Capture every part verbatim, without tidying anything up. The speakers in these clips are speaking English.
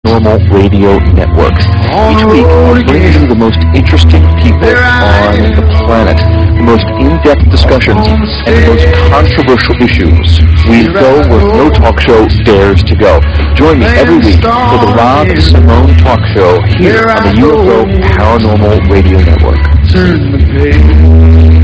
Normal Radio Network. Each week, I'll bring you the most interesting people on the planet, the most in-depth discussions, and the most controversial issues. We go where no talk show dares to go. Join me every week for the Rob Simone Talk Show here on the U F O Paranormal Radio Network. Turn the page.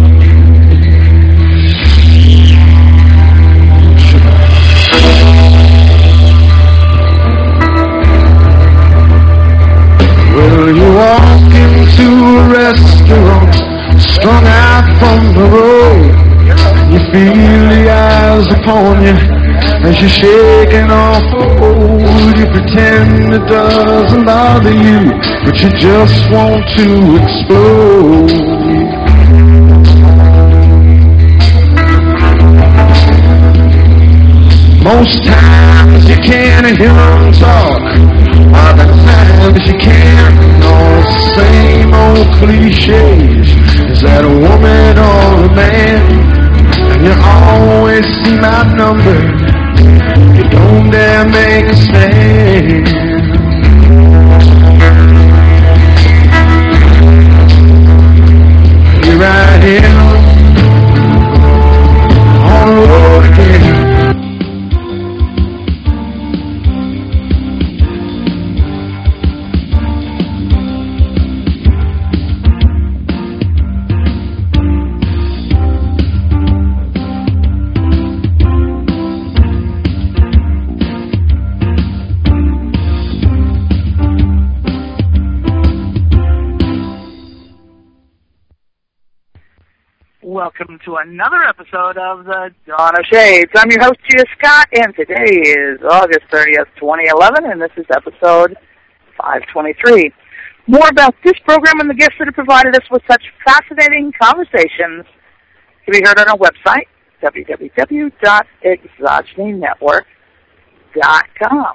Well, you walk into a restaurant, strung out from the road. You feel the eyes upon you as you're shaking off the old. You pretend it doesn't bother you, but you just want to explode. Most times you can't hear them talk. Other times you can't. No, same old cliches. Is that a woman or a man? And you always seem outnumbered. You don't dare make a stand. You're right here on the road again. Welcome to another episode of the Dawn of Shades. I'm your host, Gia Scott, and today is August thirtieth, twenty eleven, and this is episode five twenty-three. More about this program and the guests that have provided us with such fascinating conversations can be heard on our website, w w w dot exogeny network dot com.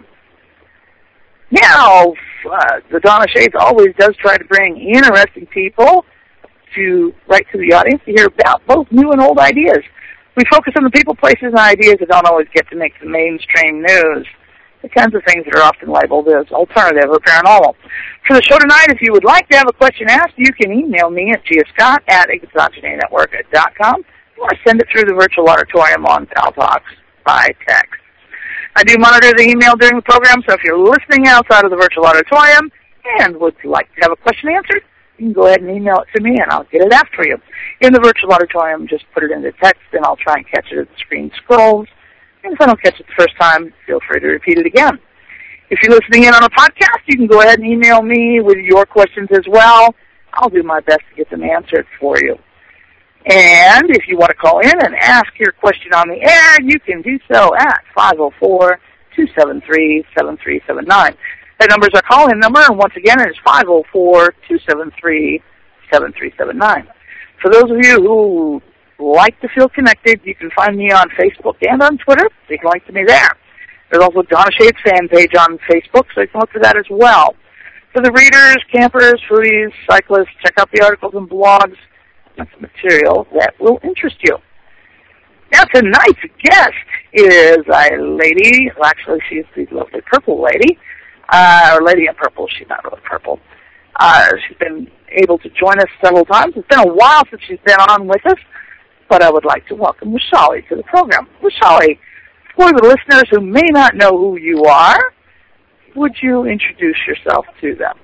Now, uh, the Dawn of Shades always does try to bring interesting people to write to the audience to hear about both new and old ideas. We focus on the people, places, and ideas that don't always get to make the mainstream news, the kinds of things that are often labeled as alternative or paranormal. For the show tonight, if you would like to have a question asked, you can email me at giascott at exogeny network dot com or send it through the virtual auditorium on Pal Talks by text. I do monitor the email during the program, so if you're listening outside of the virtual auditorium and would like to have a question answered, you can go ahead and email it to me, and I'll get it after you. In the virtual auditorium, just put it into text, and I'll try and catch it as the screen scrolls. And if I don't catch it the first time, feel free to repeat it again. If you're listening in on a podcast, you can go ahead and email me with your questions as well. I'll do my best to get them answered for you. And if you want to call in and ask your question on the air, you can do so at five oh four, two seven three, seven three seven nine. That number is our call-in number, and once again, it is five oh four, two seven three, seven three seven nine. For those of you who like to feel connected, you can find me on Facebook and on Twitter. You can link to me there. There's also a Dawn of Shades fan page on Facebook, so you can look for that as well. For the readers, campers, foodies, cyclists, check out the articles and blogs. That's material that will interest you. Now, tonight's guest is a lady. Well, actually, she's the lovely purple lady. Uh, or Lady in Purple. She's not really purple. Uh, she's been able to join us several times. It's been a while since she's been on with us, but I would like to welcome Wishali to the program. Wishali, for the listeners who may not know who you are, would you introduce yourself to them?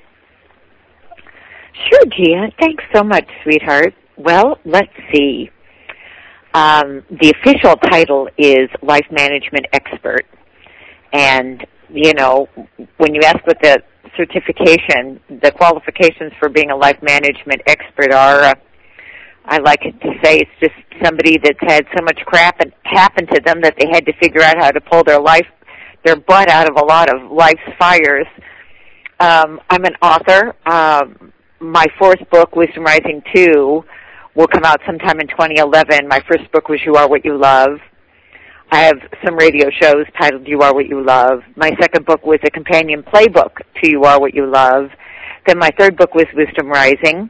Sure, Gia. Thanks so much, sweetheart. Well, let's see. Um, the official title is Life Management Expert, and you know, when you ask what the certification, the qualifications for being a life management expert are, uh, I like it to say it's just somebody that's had so much crap happen to them that they had to figure out how to pull their life, their butt out of a lot of life's fires. Um, I'm an author. Um, my fourth book, Wisdom Rising two, will come out sometime in twenty eleven. My first book was You Are What You Love. I have some radio shows titled You Are What You Love. My second book was a companion playbook to You Are What You Love. Then my third book was Wisdom Rising.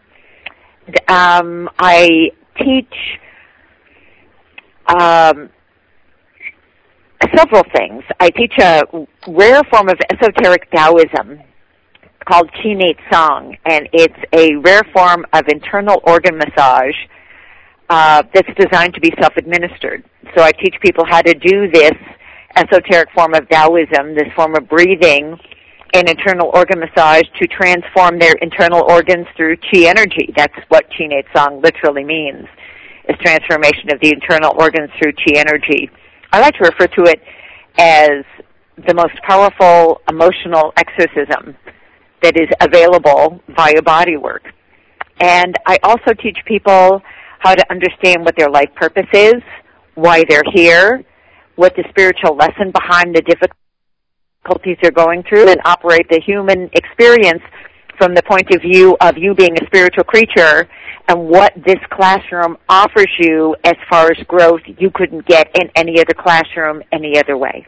Um, I teach um, several things. I teach a rare form of esoteric Taoism called Qinate Song, and it's a rare form of internal organ massage uh, that's designed to be self-administered. So I teach people how to do this esoteric form of Taoism, this form of breathing and internal organ massage to transform their internal organs through Qi energy. That's what Qinate Song literally means, is transformation of the internal organs through Qi energy. I like to refer to it as the most powerful emotional exorcism that is available via body work. And I also teach people how to understand what their life purpose is, why they're here, what the spiritual lesson behind the difficulties they're going through, and operate the human experience from the point of view of you being a spiritual creature and what this classroom offers you as far as growth you couldn't get in any other classroom any other way.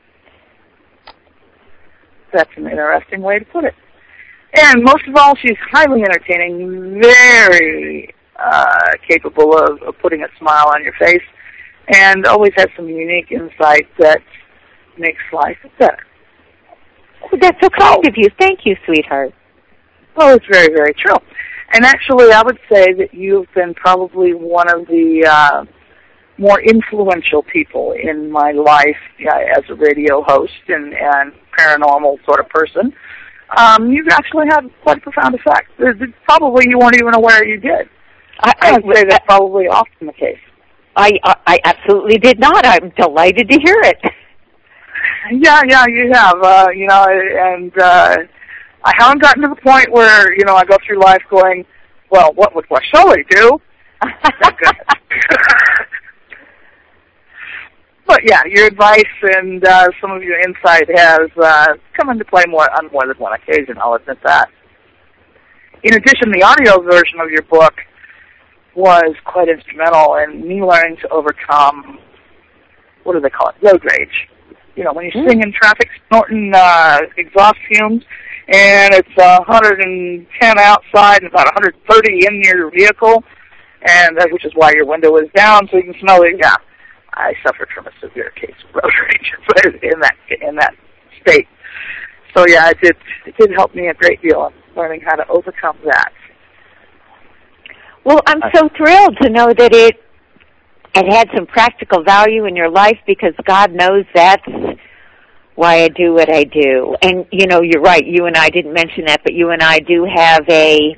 That's an interesting way to put it. And most of all, she's highly entertaining, very uh, capable of, of putting a smile on your face, and always has some unique insight that makes life better. Oh, that's so kind of you. Thank you, sweetheart. Well, it's very, very true. And actually, I would say that you've been probably one of the uh, more influential people in my life yeah, as a radio host and, and paranormal sort of person. Um, you've actually had quite a profound effect. Probably you weren't even aware you did. I, I would say that's probably often the case. I, I absolutely did not. I'm delighted to hear it. Yeah, yeah, you have. Uh, you know, and uh, I haven't gotten to the point where, you know, I go through life going, well, what would Shelley do? Thank goodness. But yeah, your advice and uh, some of your insight has uh, come into play more on more than one occasion, I'll admit that. In addition, the audio version of your book was quite instrumental in me learning to overcome, what do they call it, road rage. You know, when you're sitting in traffic snorting uh, exhaust fumes, and it's uh, one hundred ten outside and about one hundred thirty in your vehicle, and uh, which is why your window is down, so you can smell it. Yeah, I suffered from a severe case of road rage in that in that state. So yeah, it did it did help me a great deal in learning how to overcome that. Well, I'm so thrilled to know that it it had some practical value in your life, because God knows that's why I do what I do. And, you know, you're right, you and I didn't mention that, but you and I do have a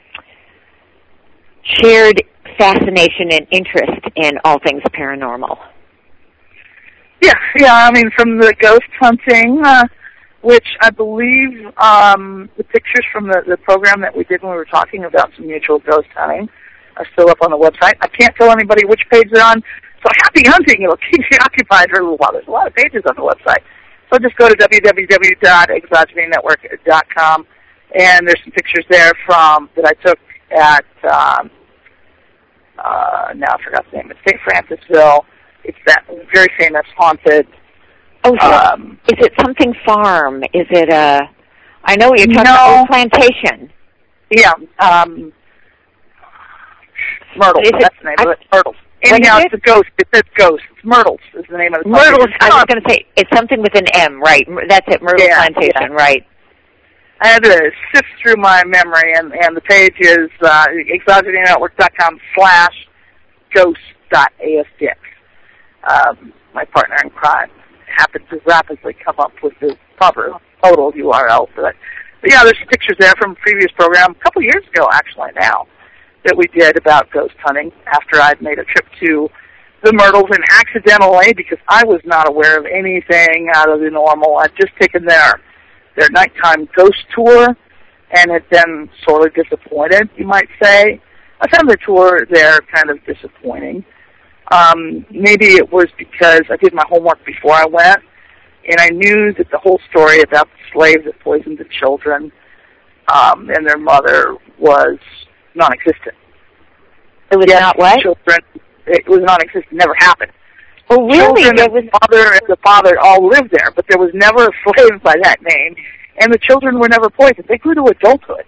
shared fascination and interest in all things paranormal. Yeah, yeah, I mean, from the ghost hunting, uh, which I believe um, the pictures from the, the program that we did when we were talking about some mutual ghost hunting are still up on the website. I can't tell anybody which page they're on, so happy hunting. It'll keep you occupied for a little while. There's a lot of pages on the website. So just go to w w w dot exogeny network dot com, and there's some pictures there from that I took at, um, uh, now I forgot the name, it's Saint Francisville. It's that very famous haunted. Oh, so um, is it something farm? Is it a, I know you're talking no, about plantation. Yeah, um, Myrtles, Is it, that's the name I, of it, Myrtles. Anyhow, it's a ghost. It says ghost. It's Myrtles is the name of the Myrtles, I was oh. going to say, it's something with an M, right? That's it, Myrtle yeah, Plantation, yeah. right? I had to sift through my memory, and, and the page is uh, exogeny network dot com slash ghost dot A S D X. Um, my partner in crime happened to rapidly come up with the proper total U R L for that. But yeah, there's some pictures there from a previous program, a couple years ago actually now, that we did about ghost hunting after I'd made a trip to the Myrtles, and accidentally, because I was not aware of anything out of the normal, I'd just taken their, their nighttime ghost tour and had been sort of disappointed, you might say. I found the tour there kind of disappointing. Um, maybe it was because I did my homework before I went, and I knew that the whole story about the slave that poisoned the children um, and their mother was non-existent. It was yes, not what? Children, it was non-existent. Never happened. Oh, really? Children There was... and the mother and the father all lived there, but there was never a slave by that name, and the children were never poisoned. They grew to adulthood.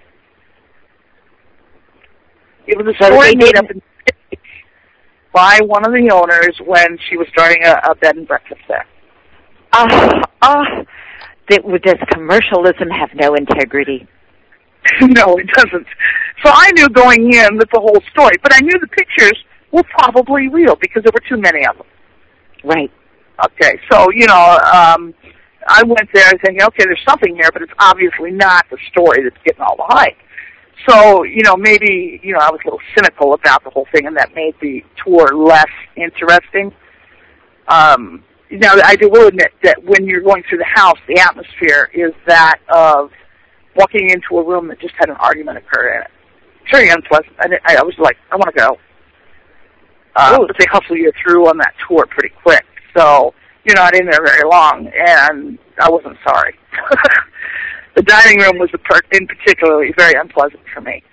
It was a story made up in by one of the owners when she was starting a, a bed and breakfast there. Uh, uh, that, does commercialism have no integrity? No, it doesn't. So I knew going in that the whole story, but I knew the pictures were probably real because there were too many of them. Right. Okay, so, you know, um, I went there thinking, okay, there's something here, but it's obviously not the story that's getting all the hype. So, you know, maybe, you know, I was a little cynical about the whole thing, and that made the tour less interesting. Um, now, I will admit that when you're going through the house, the atmosphere is that of walking into a room that just had an argument occur in it. It's very unpleasant. I, I was like, I want to go. Uh, but they hustle you through on that tour pretty quick. So you're not in there very long, and I wasn't sorry. The dining room was in particularly very unpleasant for me.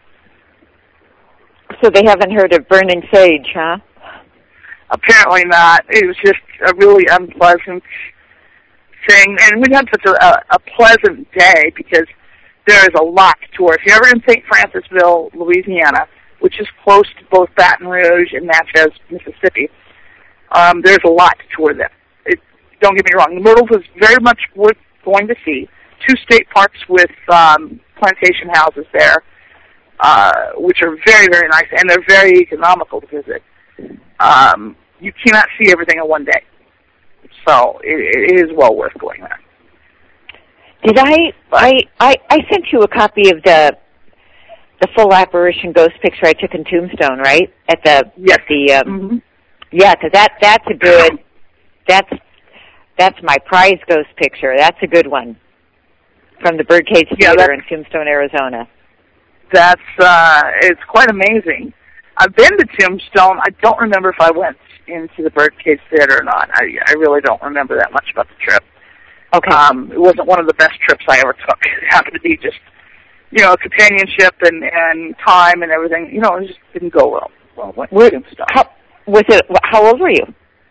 So they haven't heard of Burning Sage, huh? Apparently not. It was just a really unpleasant thing, and we had such a, a pleasant day because there is a lot to tour. If you're ever in Saint Francisville, Louisiana, which is close to both Baton Rouge and Natchez, Mississippi, um, there's a lot to tour there. It, don't get me wrong, the Myrtles is very much worth going to see. Two state parks with um, plantation houses there, uh, which are very, very nice, and they're very economical to visit. Um, you cannot see everything in one day. So it, it is well worth going there. Did I, I, I, I sent you a copy of the the full apparition ghost picture I took in Tombstone, right? At the, yes. At the, um, mm-hmm. Yeah, because that, that's a good, that's, that's my prize ghost picture. That's a good one. From the Birdcage Theater yeah, in Tombstone, Arizona. That's, uh, it's quite amazing. I've been to Tombstone. I don't remember if I went into the Birdcage Theater or not. I, I really don't remember that much about the trip. Okay. Um, it wasn't one of the best trips I ever took. It happened to be just, you know, companionship and, and time and everything. You know, it just didn't go well. Well, went to Tombstone. How, was it, how old were you?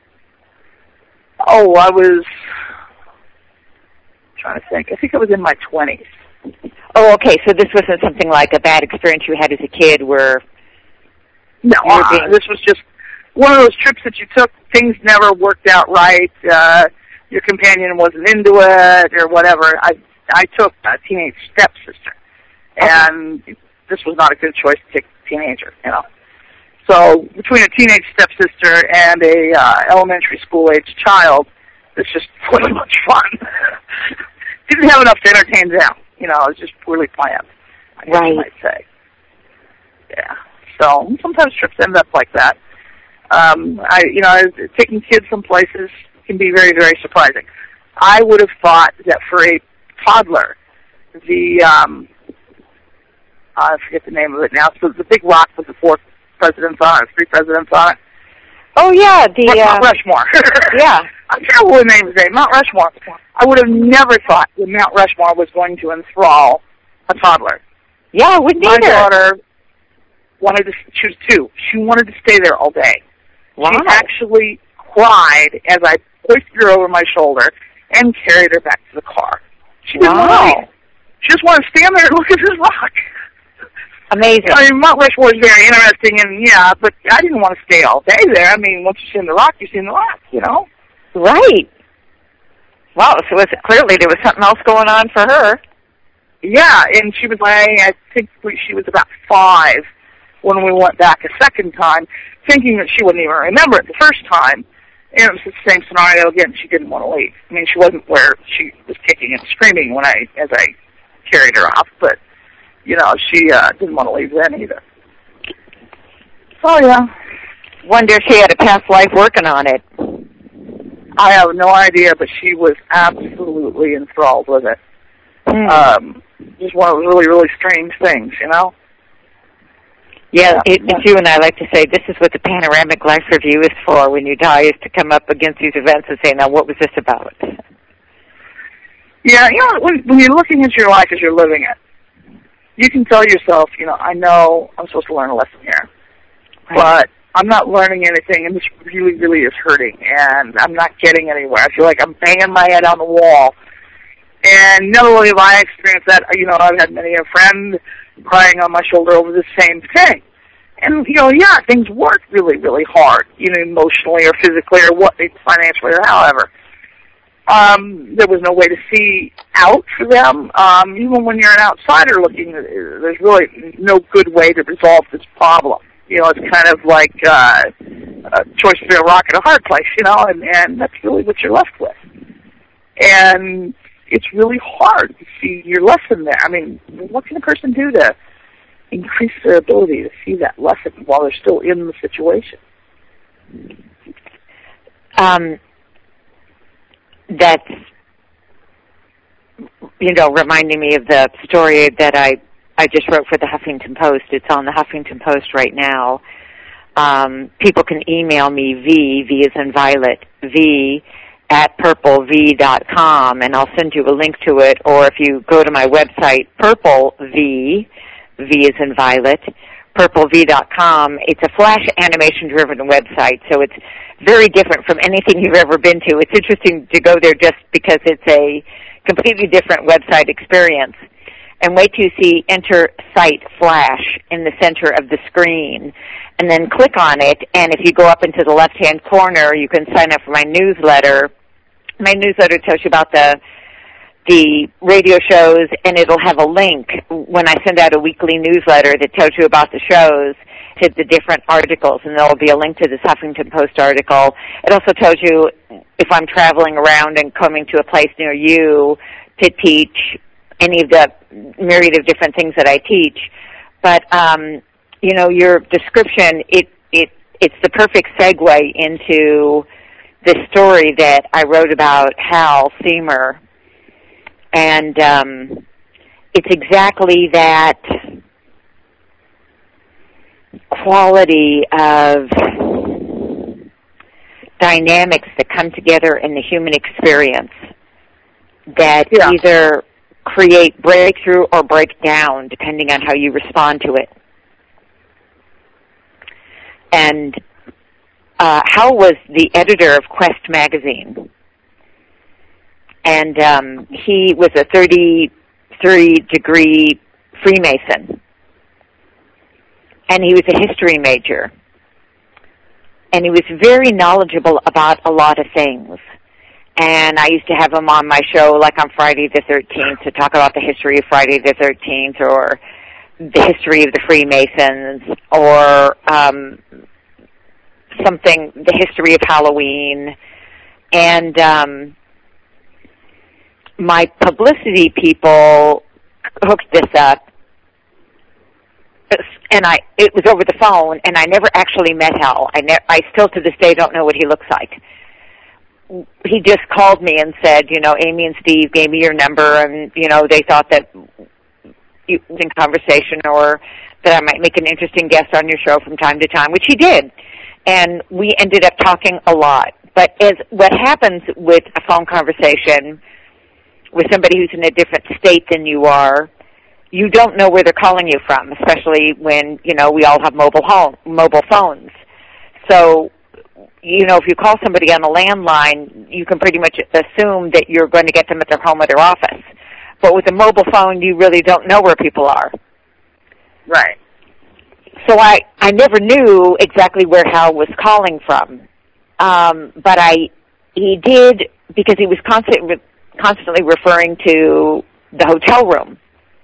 Oh, I was, I'm trying to think. I think I was in my twenties. Oh, okay. So this wasn't something like a bad experience you had as a kid where... No, uh, being... this was just one of those trips that you took. Things never worked out right. Uh, your companion wasn't into it or whatever. I I took a teenage stepsister, okay. And this was not a good choice to take a teenager, you know. So between a teenage stepsister and a uh, elementary school-age child, it's just really much fun. Didn't have enough to entertain them, you know. It was just poorly planned, I guess right. you might say. Yeah. So sometimes trips end up like that. Um, I, you know, taking kids some places can be very, very surprising. I would have thought that for a toddler, the um, I forget the name of it now. So the big rock with the four presidents on it, three presidents on it. Oh yeah, the Mount uh, Rushmore. Yeah, I'm terrible with names today. Mount Rushmore. I would have never thought that Mount Rushmore was going to enthrall a toddler. Yeah, I wouldn't My either. daughter wanted to. She was two. She wanted to stay there all day. Wow. She actually cried as I hoisted her over my shoulder and carried her back to the car. She didn't wow. want to leave. She just wanted to stand there and look at this rock. Amazing. I mean, Mount Rushmore is very interesting, and yeah, but I didn't want to stay all day there. I mean, once you've seen the rock, you've seen the rock, you know? Right. Wow, so was it, clearly there was something else going on for her. Yeah, and she was like, I think we, she was about five when we went back a second time, thinking that she wouldn't even remember it the first time. And it was the same scenario again. She didn't want to leave. I mean, she wasn't where she was kicking and screaming when I, as I carried her off, but, you know, she uh, didn't want to leave then either. So, yeah. Wonder if she had a past life working on it. I have no idea, but she was absolutely enthralled with it. Mm. Um, just one of those really, really strange things, you know? Yeah, it, it's you and I like to say, this is what the Panoramic Life Review is for when you die, is to come up against these events and say, now, what was this about? Yeah, you know, when, when you're looking at your life as you're living it, you can tell yourself, you know, I know I'm supposed to learn a lesson here, right. But I'm not learning anything, and this really, really is hurting, and I'm not getting anywhere. I feel like I'm banging my head on the wall. And not only have I experienced that, you know, I've had many a friend crying on my shoulder over the same thing. And, you know, yeah, things work really, really hard, you know, emotionally or physically or what, financially or however. Um, there was no way to see out for them. Um, even when you're an outsider looking, there's really no good way to resolve this problem. You know, it's kind of like uh, a choice between a rock and a hard place, you know, and, and that's really what you're left with. And it's really hard to see your lesson there. I mean, what can a person do to increase their ability to see that lesson while they're still in the situation? Um, that's, you know, reminding me of the story that I, I just wrote for the Huffington Post. It's on the Huffington Post right now. Um, people can email me, V, V as in Violet, V, at purple v dot com, and I'll send you a link to it. Or if you go to my website, Purple V, V as in Violet, purple v dot com, it's a flash animation-driven website, so it's very different from anything you've ever been to. It's interesting to go there just because it's a completely different website experience. And wait till you see Enter Site Flash in the center of the screen. And then click on it, and if you go up into the left-hand corner, you can sign up for my newsletter. My newsletter tells you about the the radio shows, and it'll have a link when I send out a weekly newsletter that tells you about the shows to the different articles, and there will be a link to this Huffington Post article. It also tells you if I'm traveling around and coming to a place near you to teach any of the myriad of different things that I teach. But, um, you know, your description, it, it it's the perfect segue into this story that I wrote about Hal Seymour. And um, it's exactly that quality of dynamics that come together in the human experience that yeah. either create breakthrough or break down, depending on how you respond to it. And uh, Hal was the editor of Quest magazine. And um, he was a thirty-three degree Freemason. And he was a history major. And he was very knowledgeable about a lot of things. And I used to have him on my show, like on Friday the thirteenth, to talk about the history of Friday the thirteenth, or the history of the Freemasons, or um, something, the history of Halloween. And um, my publicity people hooked this up, and I it was over the phone, and I never actually met Hal. I, ne- I still to this day don't know what he looks like. He just called me and said, you know, Amy and Steve gave me your number, and, you know, they thought that you was in conversation or that I might make an interesting guest on your show from time to time, which he did. And we ended up talking a lot. But as what happens with a phone conversation with somebody who's in a different state than you are, you don't know where they're calling you from, especially when, you know, we all have mobile home, mobile phones. So, you know, if you call somebody on a landline, you can pretty much assume that you're going to get them at their home or their office. But with a mobile phone, you really don't know where people are. Right. So I, I never knew exactly where Hal was calling from. Um, but I, he did, because he was constant, constantly referring to the hotel room.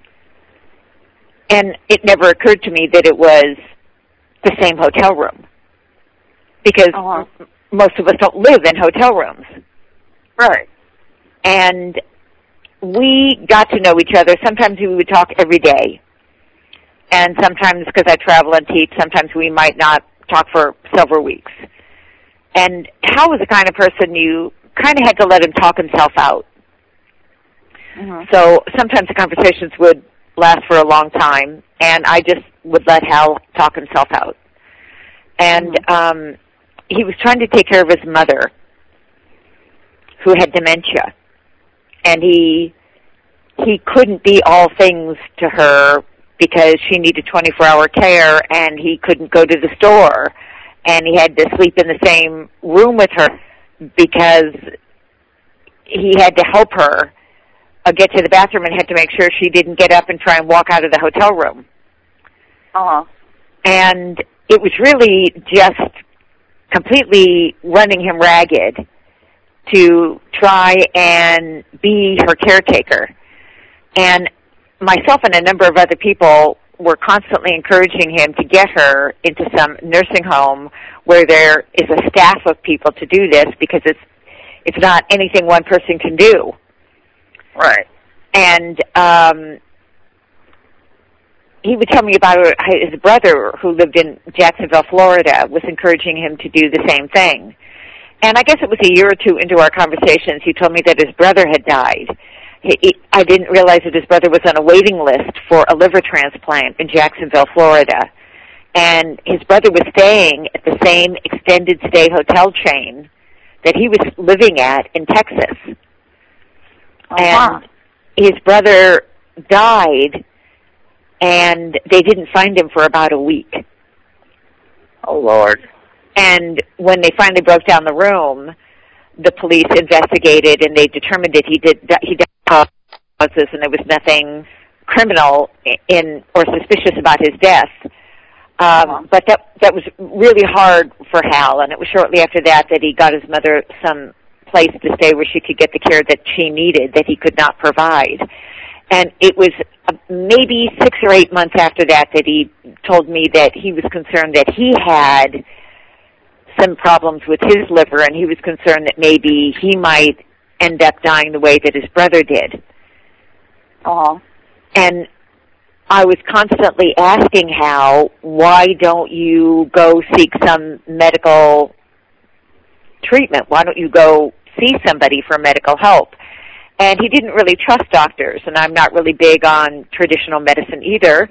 And it never occurred to me that it was the same hotel room. Because uh-huh. most of us don't live in hotel rooms. Right. And we got to know each other. Sometimes we would talk every day. And sometimes, because I travel and teach, sometimes we might not talk for several weeks. And Hal was the kind of person you kind of had to let him talk himself out. Uh-huh. So sometimes the conversations would last for a long time, and I just would let Hal talk himself out. And uh-huh. um, he was trying to take care of his mother, who had dementia. And he he couldn't be all things to her because she needed twenty-four hour care, and he couldn't go to the store. And he had to sleep in the same room with her because he had to help her uh, get to the bathroom and had to make sure she didn't get up and try and walk out of the hotel room. Uh-huh. And it was really just completely running him ragged. to try and be her caretaker. And myself and a number of other people were constantly encouraging him to get her into some nursing home where there is a staff of people to do this, because it's it's not anything one person can do. Right. And um, he would tell me about his brother, who lived in Jacksonville, Florida, was encouraging him to do the same thing. And I guess it was a year or two into our conversations, he told me that his brother had died. He, he, I didn't realize that his brother was on a waiting list for a liver transplant in Jacksonville, Florida. And his brother was staying at the same extended stay hotel chain that he was living at in Texas. Uh-huh. And his brother died, and they didn't find him for about a week. Oh, Lord. And when they finally broke down the room, the police investigated, and they determined that he did he died of causes, and there was nothing criminal in or suspicious about his death. Um, uh-huh. But that that was really hard for Hal, and it was shortly after that that he got his mother some place to stay where she could get the care that she needed that he could not provide. And it was maybe six or eight months after that that he told me that he was concerned that he had some problems with his liver, and he was concerned that maybe he might end up dying the way that his brother did. Uh-huh. And I was constantly asking Hal, why don't you go seek some medical treatment? Why don't you go see somebody for medical help? And he didn't really trust doctors, and I'm not really big on traditional medicine either.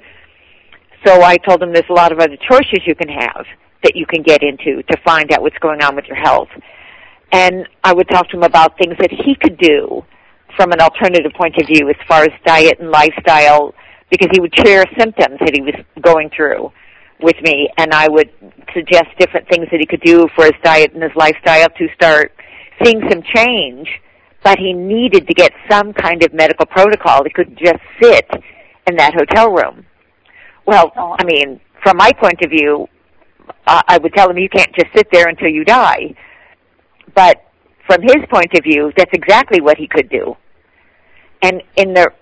So I told him there's a lot of other choices you can have that you can get into to find out what's going on with your health. And I would talk to him about things that he could do from an alternative point of view as far as diet and lifestyle, because he would share symptoms that he was going through with me, and I would suggest different things that he could do for his diet and his lifestyle to start seeing some change, but he needed to get some kind of medical protocol. He couldn't just sit in that hotel room. Well, I mean, from my point of view, uh, I would tell him you can't just sit there until you die. But from his point of view, that's exactly what he could do. And in the,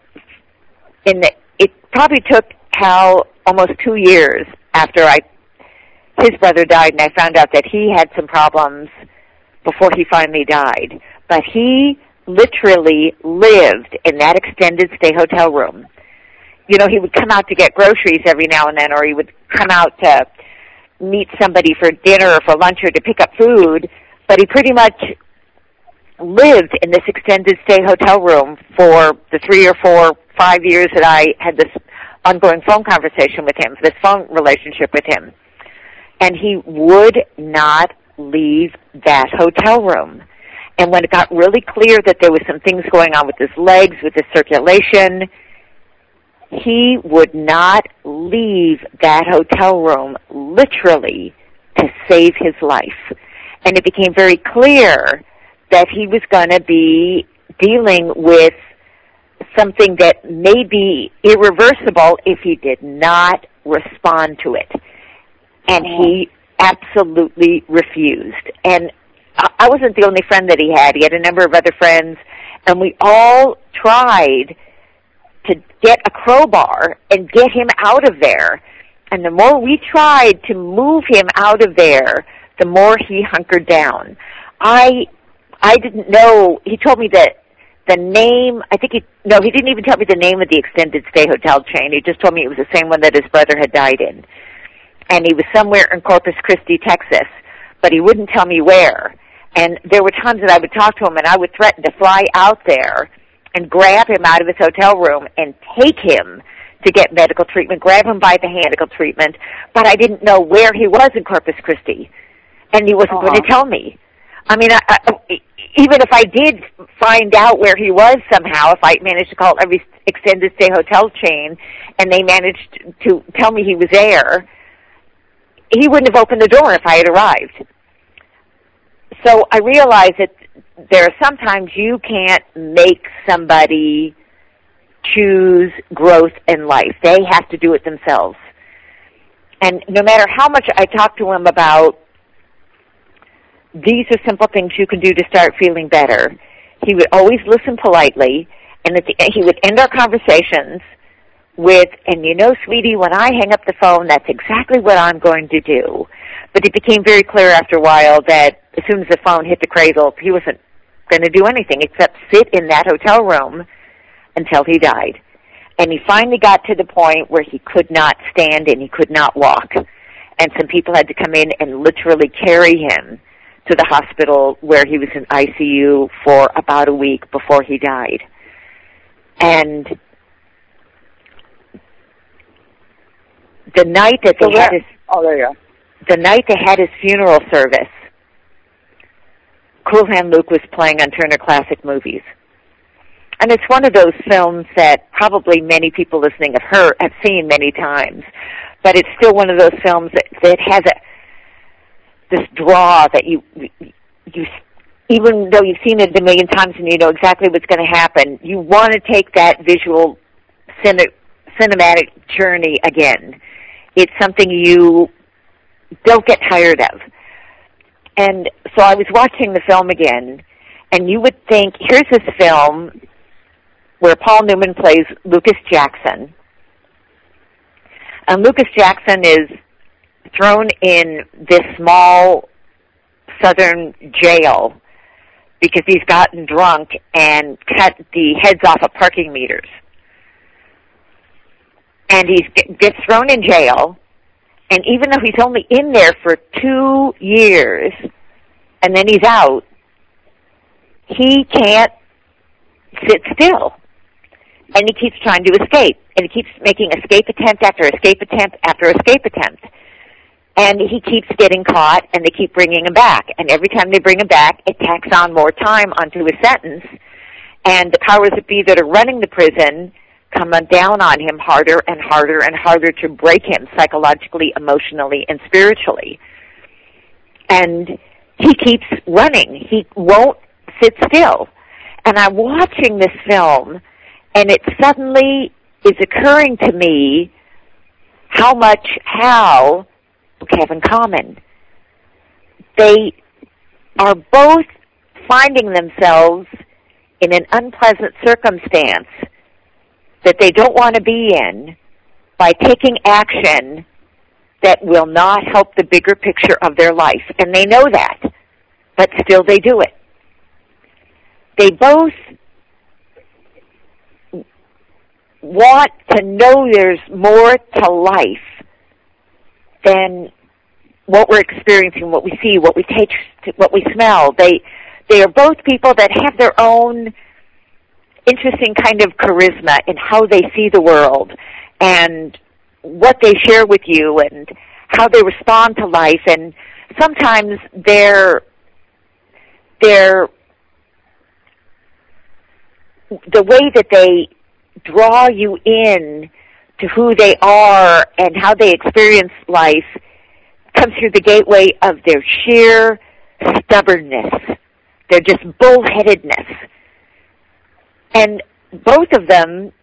in the, it probably took Hal almost two years after I, his brother died, and I found out that he had some problems before he finally died. But he literally lived in that extended stay hotel room. You know, he would come out to get groceries every now and then, or he would come out to meet somebody for dinner or for lunch or to pick up food, but he pretty much lived in this extended stay hotel room for the three or four, five years that I had this ongoing phone conversation with him, this phone relationship with him. And he would not leave that hotel room. And when it got really clear that there was some things going on with his legs, with his circulation, he would not leave that hotel room literally to save his life. And it became very clear that he was going to be dealing with something that may be irreversible if he did not respond to it. And he absolutely refused. And I wasn't the only friend that he had. He had a number of other friends, and we all tried to get a crowbar and get him out of there. And the more we tried to move him out of there, the more he hunkered down. I I didn't know. He told me that the name, I think he, no, he didn't even tell me the name of the extended stay hotel chain. He just told me it was the same one that his brother had died in. And he was somewhere in Corpus Christi, Texas, but he wouldn't tell me where. And there were times that I would talk to him, and I would threaten to fly out there and grab him out of his hotel room and take him to get medical treatment, grab him by the hand medical treatment, but I didn't know where he was in Corpus Christi, and he wasn't uh-huh. going to tell me. I mean, I, I, even if I did find out where he was somehow, if I managed to call every extended stay hotel chain and they managed to tell me he was there, he wouldn't have opened the door if I had arrived. So I realized that there are sometimes you can't make somebody choose growth in life. They have to do it themselves. And no matter how much I talk to him about these are simple things you can do to start feeling better. He would always listen politely, and at the, he would end our conversations with, and you know, sweetie, when I hang up the phone, that's exactly what I'm going to do. But it became very clear after a while that as soon as the phone hit the cradle, he wasn't going to do anything except sit in that hotel room until he died. And he finally got to the point where he could not stand and he could not walk. And some people had to come in and literally carry him to the hospital where he was in I C U for about a week before he died. And the night that they had his, oh, there you go. The night they had his funeral service, Cool Hand Luke was playing on Turner Classic Movies. And it's one of those films that probably many people listening have heard, have seen many times. But it's still one of those films that, that has a, this draw that you, you, even though you've seen it a million times and you know exactly what's going to happen, you want to take that visual cine, cinematic journey again. It's something you don't get tired of. And so I was watching the film again, and you would think, here's this film where Paul Newman plays Lucas Jackson. And Lucas Jackson is thrown in this small southern jail because he's gotten drunk and cut the heads off of parking meters. And he gets thrown in jail, and even though he's only in there for two years, and then he's out, he can't sit still. And he keeps trying to escape. And he keeps making escape attempt after escape attempt after escape attempt. And he keeps getting caught, and they keep bringing him back. And every time they bring him back, it tacks on more time onto his sentence. And the powers that be that are running the prison come down on him harder and harder and harder to break him psychologically, emotionally, and spiritually. And he keeps running. He won't sit still. And I'm watching this film, and it suddenly is occurring to me how much Hal have in common. They are both finding themselves in an unpleasant circumstance that they don't want to be in by taking action that will not help the bigger picture of their life. And they know that, but still they do it. They both want to know there's more to life than what we're experiencing, what we see, what we taste, what we smell. They they are both people that have their own interesting kind of charisma in how they see the world and what they share with you and how they respond to life. And sometimes they're they're the way that they draw you in to who they are and how they experience life comes through the gateway of their sheer stubbornness, their just bullheadedness. And both of them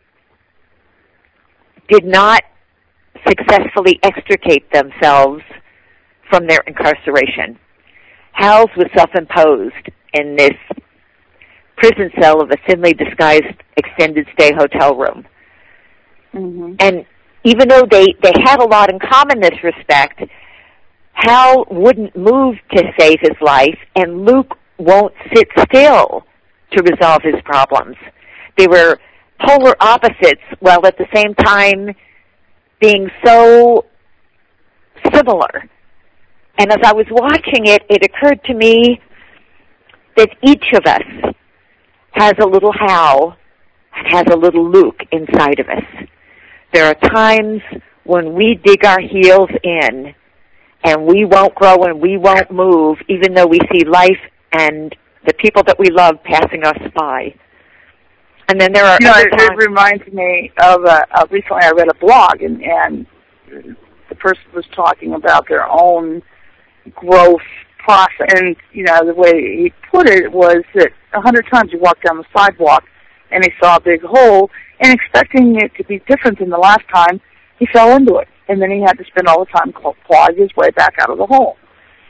did not successfully extricate themselves from their incarceration. Hal's was self-imposed in this prison cell of a thinly disguised extended stay hotel room. Mm-hmm. And even though they, they had a lot in common in this respect, Hal wouldn't move to save his life, and Luke won't sit still to resolve his problems. They were polar opposites, while at the same time being so similar. And as I was watching it, it occurred to me that each of us has a little Hal and has a little Luke inside of us. There are times when we dig our heels in and we won't grow and we won't move, even though we see life and the people that we love passing us by. And then there are you know, other it, times. It reminds me of, uh, of recently I read a blog, and, and the person was talking about their own growth process. And, you know, the way he put it was that a hundred times he walked down the sidewalk and he saw a big hole, and expecting it to be different than the last time, he fell into it. And then he had to spend all the time clawing his way back out of the hole.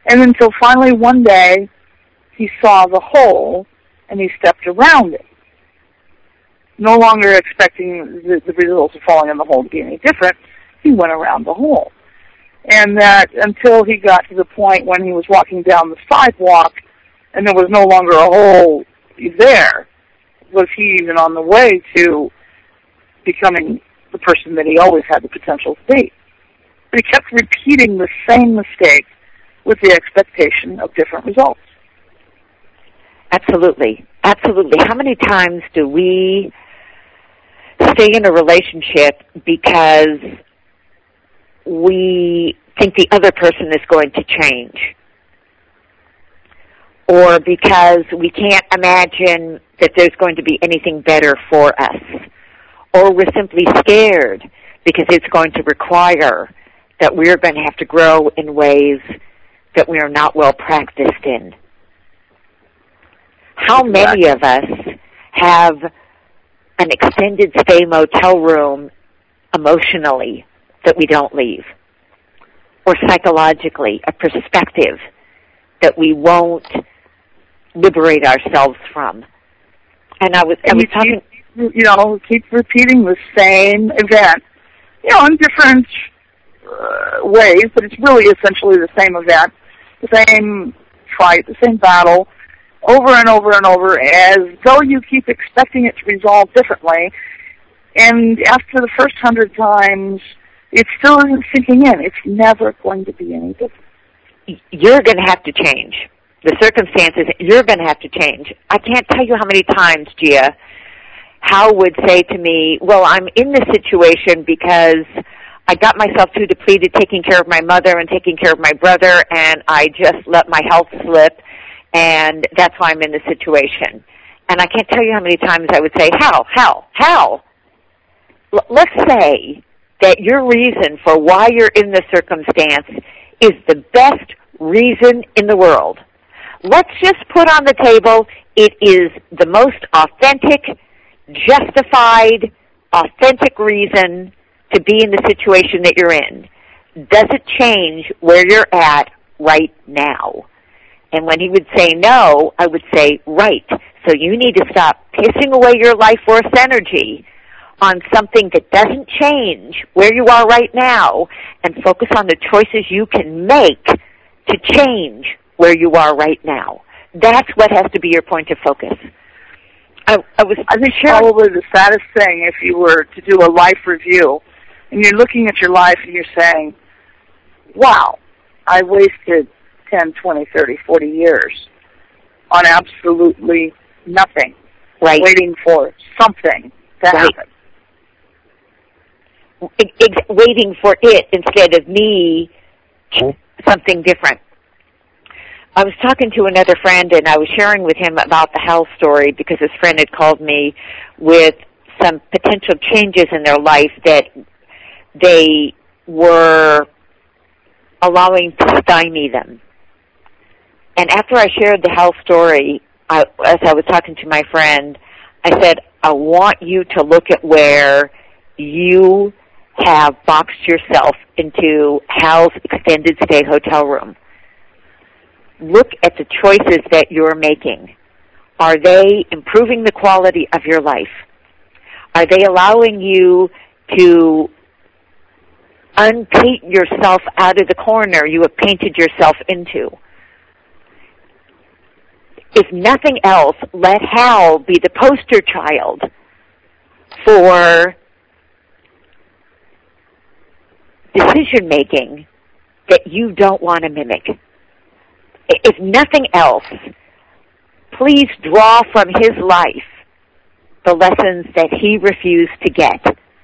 And until finally one day, he saw the hole, and he stepped around it. No longer expecting the, the results of falling in the hole to be any different, he went around the hole. And that until he got to the point when he was walking down the sidewalk, and there was no longer a hole there, was he even on the way to becoming the person that he always had the potential to be. But he kept repeating the same mistake with the expectation of different results. Absolutely. Absolutely. How many times do we stay in a relationship because we think the other person is going to change? Or because we can't imagine that there's going to be anything better for us? Or we're simply scared because it's going to require that we're going to have to grow in ways that we are not well practiced in. How many of us have an extended stay motel room emotionally that we don't leave? Or psychologically, a perspective that we won't liberate ourselves from? And I was, I was talking... You know, keep repeating the same event, you know, in different uh, ways, but it's really essentially the same event, the same fight, the same battle, over and over and over, as though you keep expecting it to resolve differently. And after the first hundred times, it still isn't sinking in. It's never going to be any different. You're going to have to change. The circumstances, you're going to have to change. I can't tell you how many times, Gia, Hal would say to me, well, I'm in this situation because I got myself too depleted taking care of my mother and taking care of my brother, and I just let my health slip, and that's why I'm in this situation. And I can't tell you how many times I would say, Hal, Hal, Hal, L- let's say that your reason for why you're in this circumstance is the best reason in the world. Let's just put on the table it is the most authentic, justified, authentic reason to be in the situation that you're in. Does it change where you're at right now? And when he would say no, I would say, right. So you need to stop pissing away your life force energy on something that doesn't change where you are right now, and focus on the choices you can make to change where you are right now. That's what has to be your point of focus. I, I was I think sure. probably the saddest thing, if you were to do a life review, and you're looking at your life and you're saying, wow, I wasted ten, twenty, thirty, forty years on absolutely nothing, right, waiting for something to right. happen. It, it, waiting for it instead of me, something different. I was talking to another friend, and I was sharing with him about the Hal story because his friend had called me with some potential changes in their life that they were allowing to stymie them. And after I shared the Hal story, I, as I was talking to my friend, I said, I want you to look at where you have boxed yourself into Hal's extended stay hotel room. Look at the choices that you're making. Are they improving the quality of your life? Are they allowing you to unpaint yourself out of the corner you have painted yourself into? If nothing else, let Hal be the poster child for decision-making that you don't want to mimic. If nothing else, please draw from his life the lessons that he refused to get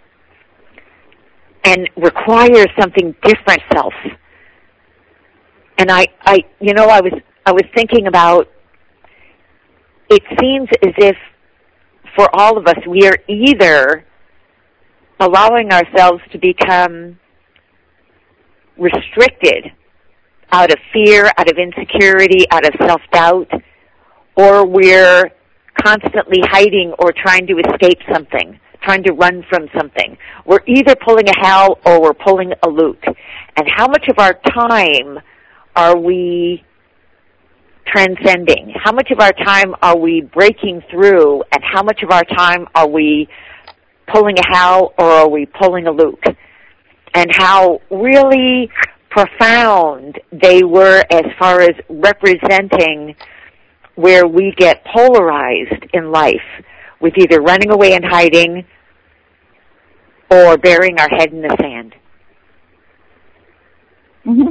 and require something different self. And I, I, you know, I was, I was thinking about, it seems as if for all of us, we are either allowing ourselves to become restricted out of fear, out of insecurity, out of self-doubt, or we're constantly hiding or trying to escape something, trying to run from something. We're either pulling a Hal or we're pulling a Luke. And how much of our time are we transcending? How much of our time are we breaking through, and how much of our time are we pulling a Hal or are we pulling a Luke? And how really profound they were as far as representing where we get polarized in life with either running away and hiding or burying our head in the sand. Mm-hmm.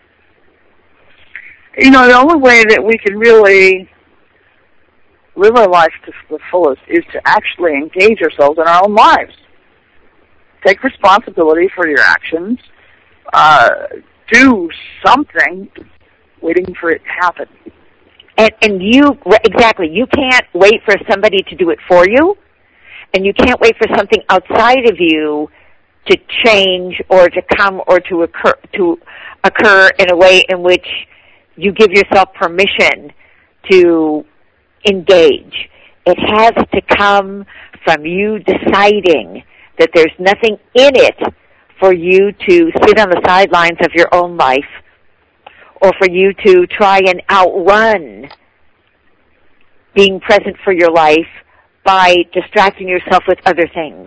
You know, the only way that we can really live our life to the fullest is to actually engage ourselves in our own lives. Take responsibility for your actions. Uh, do something, waiting for it to happen. And, and you, exactly, you can't wait for somebody to do it for you, and you can't wait for something outside of you to change or to come or to occur, to occur in a way in which you give yourself permission to engage. It has to come from you deciding that there's nothing in it for you to sit on the sidelines of your own life or for you to try and outrun being present for your life by distracting yourself with other things.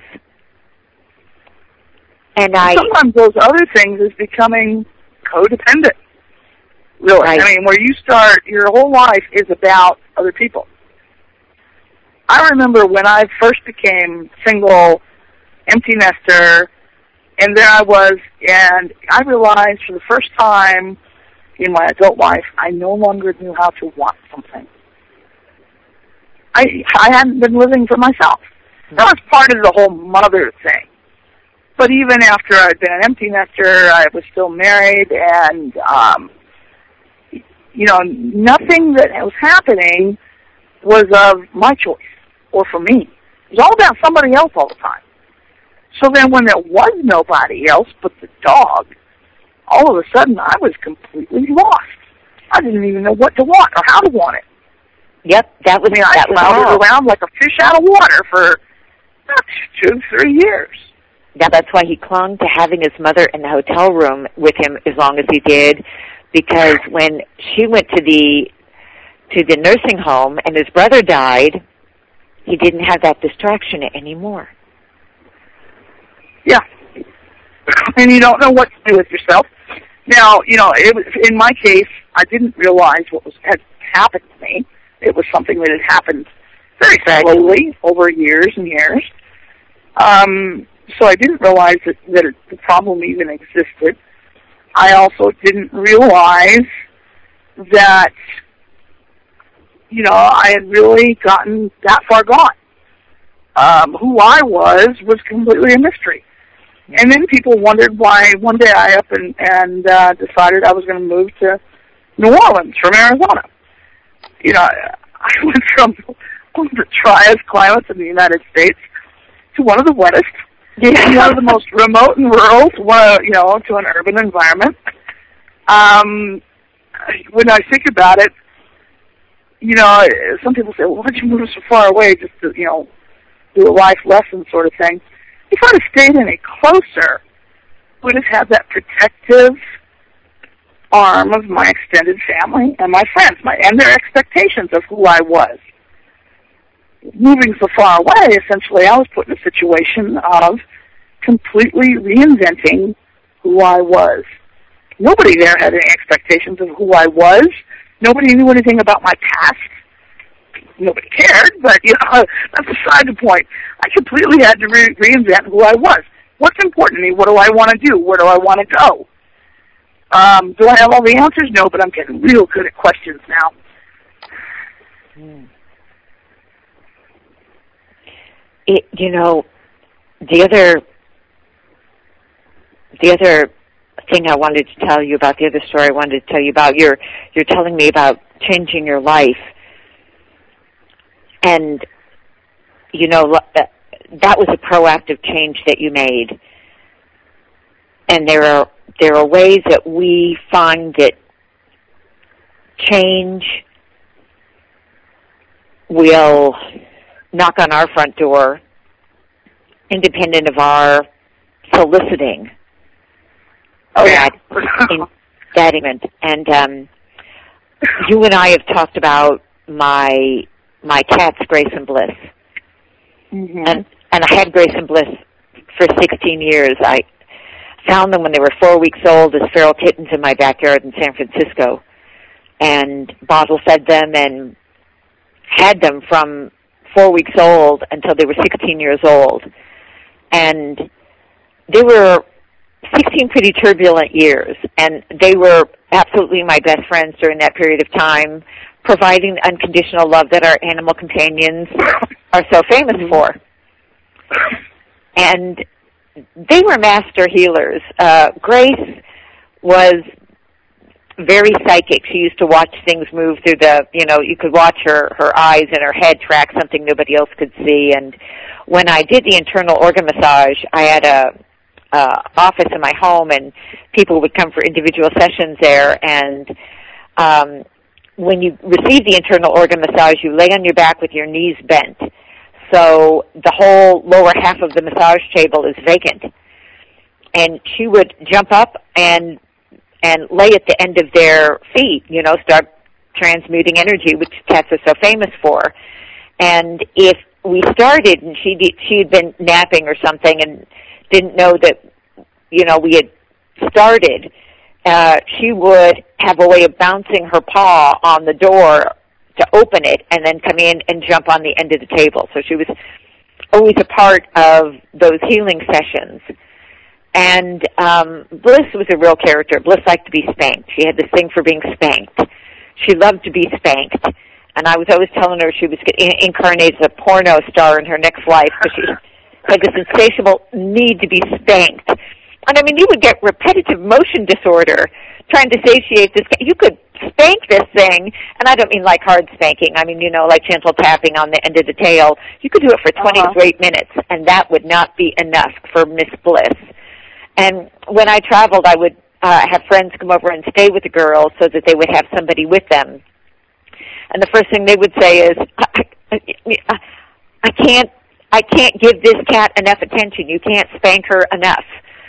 And I sometimes those other things is becoming codependent. Really. Right. I mean, where you start, your whole life is about other people. I remember when I first became single, empty nester, and there I was, and I realized for the first time in my adult life, I no longer knew how to want something. I I hadn't been living for myself. That was part of the whole mother thing. But even after I'd been an empty nester, I was still married, and, um, you know, nothing that was happening was of my choice or for me. It was all about somebody else all the time. So then when there was nobody else but the dog, all of a sudden I was completely lost. I didn't even know what to want or how to want it. Yep, that was I mean, that I floundered around like a fish out of water for two, three years. Yeah, that's why he clung to having his mother in the hotel room with him as long as he did, because when she went to the to the nursing home and his brother died, he didn't have that distraction anymore. Yeah. And you don't know what to do with yourself. Now, you know, it was, in my case, I didn't realize what was had happened to me. It was something that had happened very slowly over years and years. Um, so I didn't realize that, that it, the problem even existed. I also didn't realize that, you know, I had really gotten that far gone. Um, who I was was completely a mystery. And then people wondered why one day I up and, and uh, decided I was going to move to New Orleans from Arizona. You know, I went from one of the driest climates in the United States to one of the wettest, yeah. one of the most remote and rural, to one, you know, to an urban environment. Um, when I think about it, you know, some people say, well, why'd you move so far away just to, you know, do a life lesson sort of thing? If I'd have stayed any closer, would have had that protective arm of my extended family and my friends, my and their expectations of who I was. Moving so far away, essentially, I was put in a situation of completely reinventing who I was. Nobody there had any expectations of who I was. Nobody knew anything about my past. Nobody cared, but, you know, that's beside the point. I completely had to re- reinvent who I was. What's important to me? What do I want to do? Where do I want to go? Um, do I have all the answers? No, but I'm getting real good at questions now. Mm. It, you know, the other, the other thing I wanted to tell you about, the other story I wanted to tell you about, you're, you're telling me about changing your life. And, you know, that was a proactive change that you made. And there are there are ways that we find that change will knock on our front door independent of our soliciting. Oh, yeah. That, in, that event. And um, you and I have talked about my my cats, Grace and Bliss. Mm-hmm. And, and I had Grace and Bliss for sixteen years. I found them when they were four weeks old as feral kittens in my backyard in San Francisco, and bottle fed them and had them from four weeks old until they were sixteen years old. And they were sixteen pretty turbulent years, and they were absolutely my best friends during that period of time, providing the unconditional love that our animal companions are so famous for. And they were master healers. Uh, Grace was very psychic. She used to watch things move through the, you know, you could watch her, her eyes and her head track something nobody else could see. And when I did the internal organ massage, I had a uh, office in my home, and people would come for individual sessions there. And um, when you receive the internal organ massage, you lay on your back with your knees bent. So the whole lower half of the massage table is vacant. And she would jump up and and lay at the end of their feet, you know, start transmuting energy, which cats are so famous for. And if we started and she she had been napping or something and didn't know that, you know, we had started, uh, she would have a way of bouncing her paw on the door to open it and then come in and jump on the end of the table. So she was always a part of those healing sessions. And um, Bliss was a real character. Bliss liked to be spanked. She had this thing for being spanked. She loved to be spanked. And I was always telling her she was incarnated as a porno star in her next life because she had this insatiable need to be spanked. And, I mean, you would get repetitive motion disorder trying to satiate this. You could spank this thing, and I don't mean like hard spanking. I mean, you know, like gentle tapping on the end of the tail. You could do it for twenty uh-huh. straight minutes, and that would not be enough for Miss Bliss. And when I traveled, I would uh, have friends come over and stay with the girls so that they would have somebody with them. And the first thing they would say is, I, I, I can't, I can't give this cat enough attention. You can't spank her enough.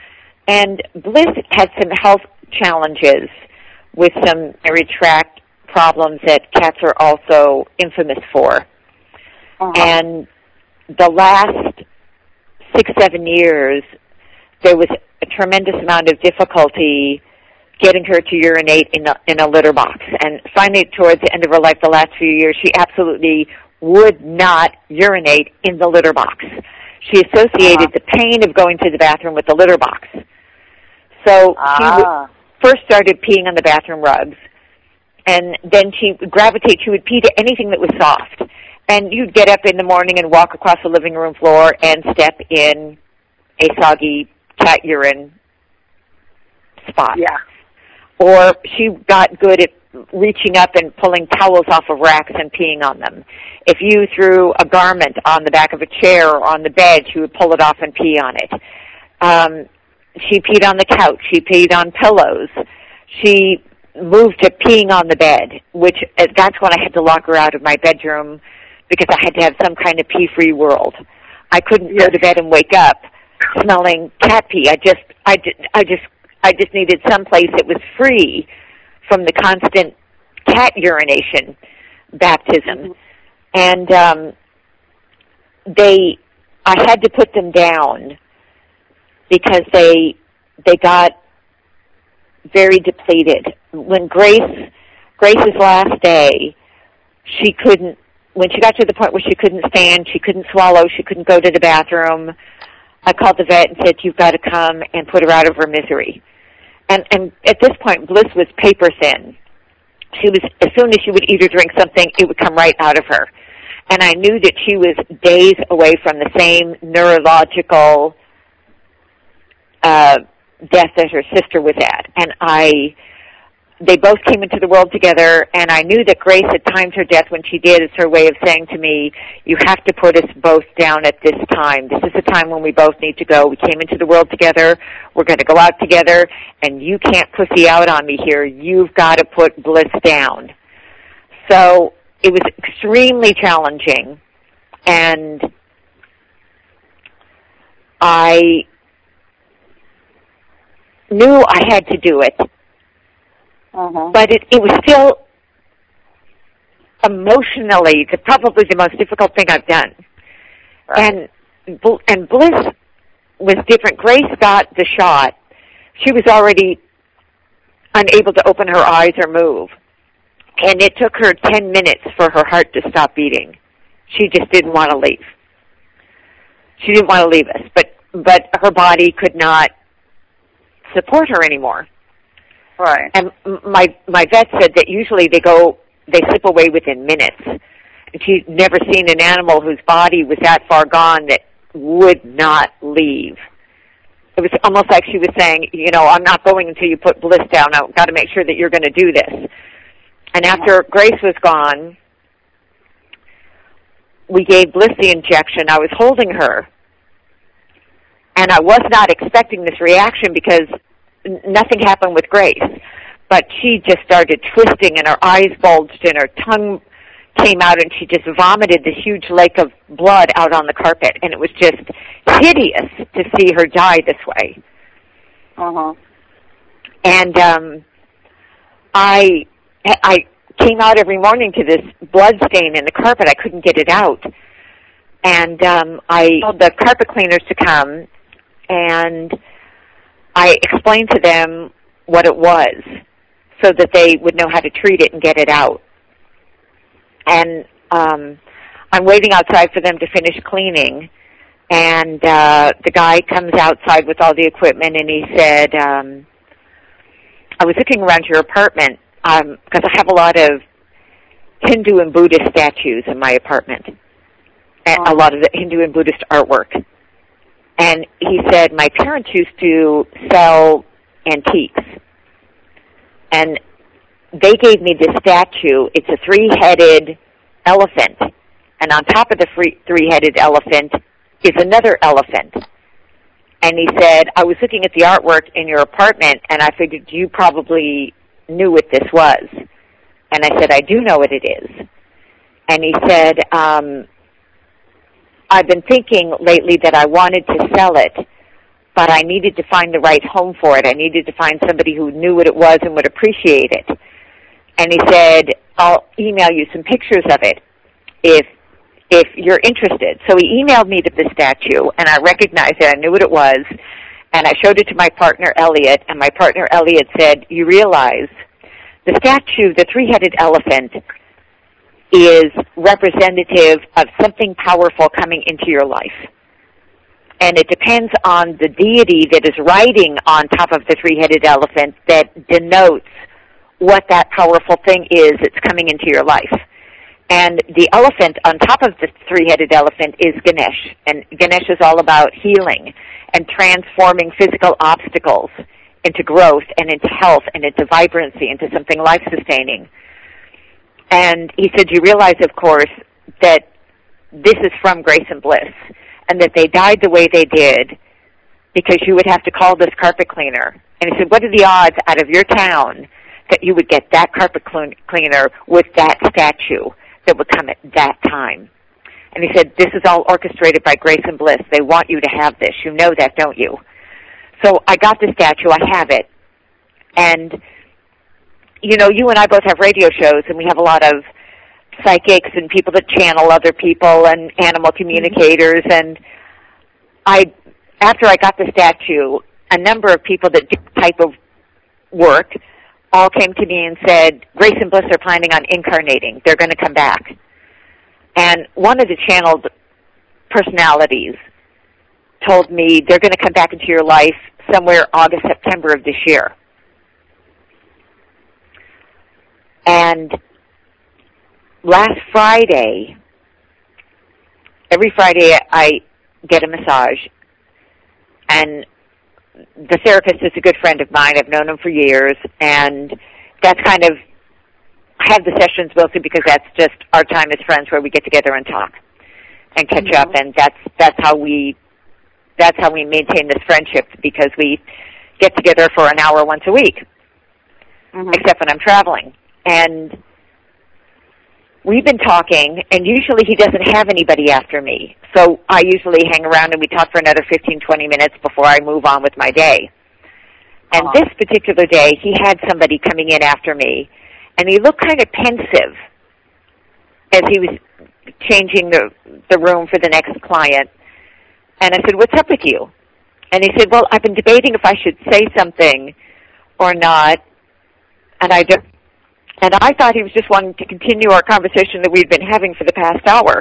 And Bliss had some health challenges with some urinary tract problems that cats are also infamous for. Uh-huh. And the last six, seven years, there was a tremendous amount of difficulty getting her to urinate in a, in a litter box. And finally, towards the end of her life, the last few years, she absolutely would not urinate in the litter box. She associated uh-huh. the pain of going to the bathroom with the litter box. So ah. she would first started peeing on the bathroom rugs, and then she would gravitate. She would pee to anything that was soft. And you'd get up in the morning and walk across the living room floor and step in a soggy cat urine spot. Yeah. Or she got good at reaching up and pulling towels off of racks and peeing on them. If you threw a garment on the back of a chair or on the bed, she would pull it off and pee on it. Um, she peed on the couch. She peed on pillows. She moved to peeing on the bed, which uh, that's when I had to lock her out of my bedroom because I had to have some kind of pee-free world. I couldn't yes. go to bed and wake up smelling cat pee. I just, I just, I just, I just needed some place that was free from the constant cat urination baptism. And um, they, I had to put them down because they, they got very depleted. When Grace, Grace's last day, she couldn't, when she got to the point where she couldn't stand, she couldn't swallow, she couldn't go to the bathroom, I called the vet and said, you've got to come and put her out of her misery. And, and at this point, Bliss was paper thin. She was, as soon as she would eat or drink something, it would come right out of her. And I knew that she was days away from the same neurological uh, death that her sister was at. And I, they both came into the world together, and I knew that Grace had timed her death when she did as her way of saying to me, you have to put us both down at this time. This is the time when we both need to go. We came into the world together. We're going to go out together, and you can't pussy out on me here. You've got to put Bliss down. So it was extremely challenging, and I knew I had to do it. Uh-huh. But it, it was still emotionally the, probably the most difficult thing I've done. Right. And and Bliss was different. Grace got the shot. She was already unable to open her eyes or move. And it took her ten minutes for her heart to stop beating. She just didn't want to leave. She didn't want to leave us. But but her body could not support her anymore. Right. And my my vet said that usually they go, they slip away within minutes. And she'd never seen an animal whose body was that far gone that would not leave. It was almost like she was saying, you know, I'm not going until you put Bliss down. I've got to make sure that you're going to do this. And after Grace was gone, we gave Bliss the injection. I was holding her. And I was not expecting this reaction because n- nothing happened with Grace. But she just started twisting and her eyes bulged and her tongue came out and she just vomited this huge lake of blood out on the carpet. And it was just hideous to see her die this way. Uh-huh. And um, I I came out every morning to this blood stain in the carpet. I couldn't get it out. And um, I told the carpet cleaners to come, and I explained to them what it was so that they would know how to treat it and get it out. And um, I'm waiting outside for them to finish cleaning, and uh, the guy comes outside with all the equipment, and he said, um, I was looking around your apartment because um, I have a lot of Hindu and Buddhist statues in my apartment, and a lot of the Hindu and Buddhist artwork. And he said, my parents used to sell antiques, and they gave me this statue. It's a three-headed elephant, and on top of the free, three-headed elephant is another elephant. And he said, I was looking at the artwork in your apartment, and I figured you probably knew what this was. And I said, I do know what it is. And he said, um, I've been thinking lately that I wanted to sell it, but I needed to find the right home for it. I needed to find somebody who knew what it was and would appreciate it. And he said, I'll email you some pictures of it if if you're interested. So he emailed me to the statue, and I recognized it. I knew what it was. And I showed it to my partner, Elliot, and my partner, Elliot, said, you realize the statue, the three-headed elephant, is representative of something powerful coming into your life. And it depends on the deity that is riding on top of the three-headed elephant that denotes what that powerful thing is that's coming into your life. And the elephant on top of the three-headed elephant is Ganesh. And Ganesh is all about healing and transforming physical obstacles into growth and into health and into vibrancy, into something life-sustaining. And he said, you realize, of course, that this is from Grace and Bliss, and that they died the way they did because you would have to call this carpet cleaner. And he said, what are the odds out of your town that you would get that carpet cleaner with that statue that would come at that time? And he said, this is all orchestrated by Grace and Bliss. They want you to have this. You know that, don't you? So I got the statue. I have it. And, you know, you and I both have radio shows, and we have a lot of psychics and people that channel other people and animal communicators. And I, after I got the statue, a number of people that do this type of work all came to me and said, Grace and Bliss are planning on incarnating. They're going to come back. And one of the channeled personalities told me they're going to come back into your life somewhere August, September of this year. And last Friday, every Friday I get a massage, and the therapist is a good friend of mine. I've known him for years, and that's kind of, I have the sessions mostly because that's just our time as friends where we get together and talk and catch mm-hmm. up, and that's that's how we that's how we maintain this friendship, because we get together for an hour once a week, mm-hmm. except when I'm traveling. And we've been talking, and usually he doesn't have anybody after me. So I usually hang around and we talk for another fifteen, twenty minutes before I move on with my day. And Uh-huh. this particular day, he had somebody coming in after me, and he looked kind of pensive as he was changing the, the room for the next client. And I said, "What's up with you?" And he said, "Well, I've been debating if I should say something or not." And I just, and I thought he was just wanting to continue our conversation that we'd been having for the past hour.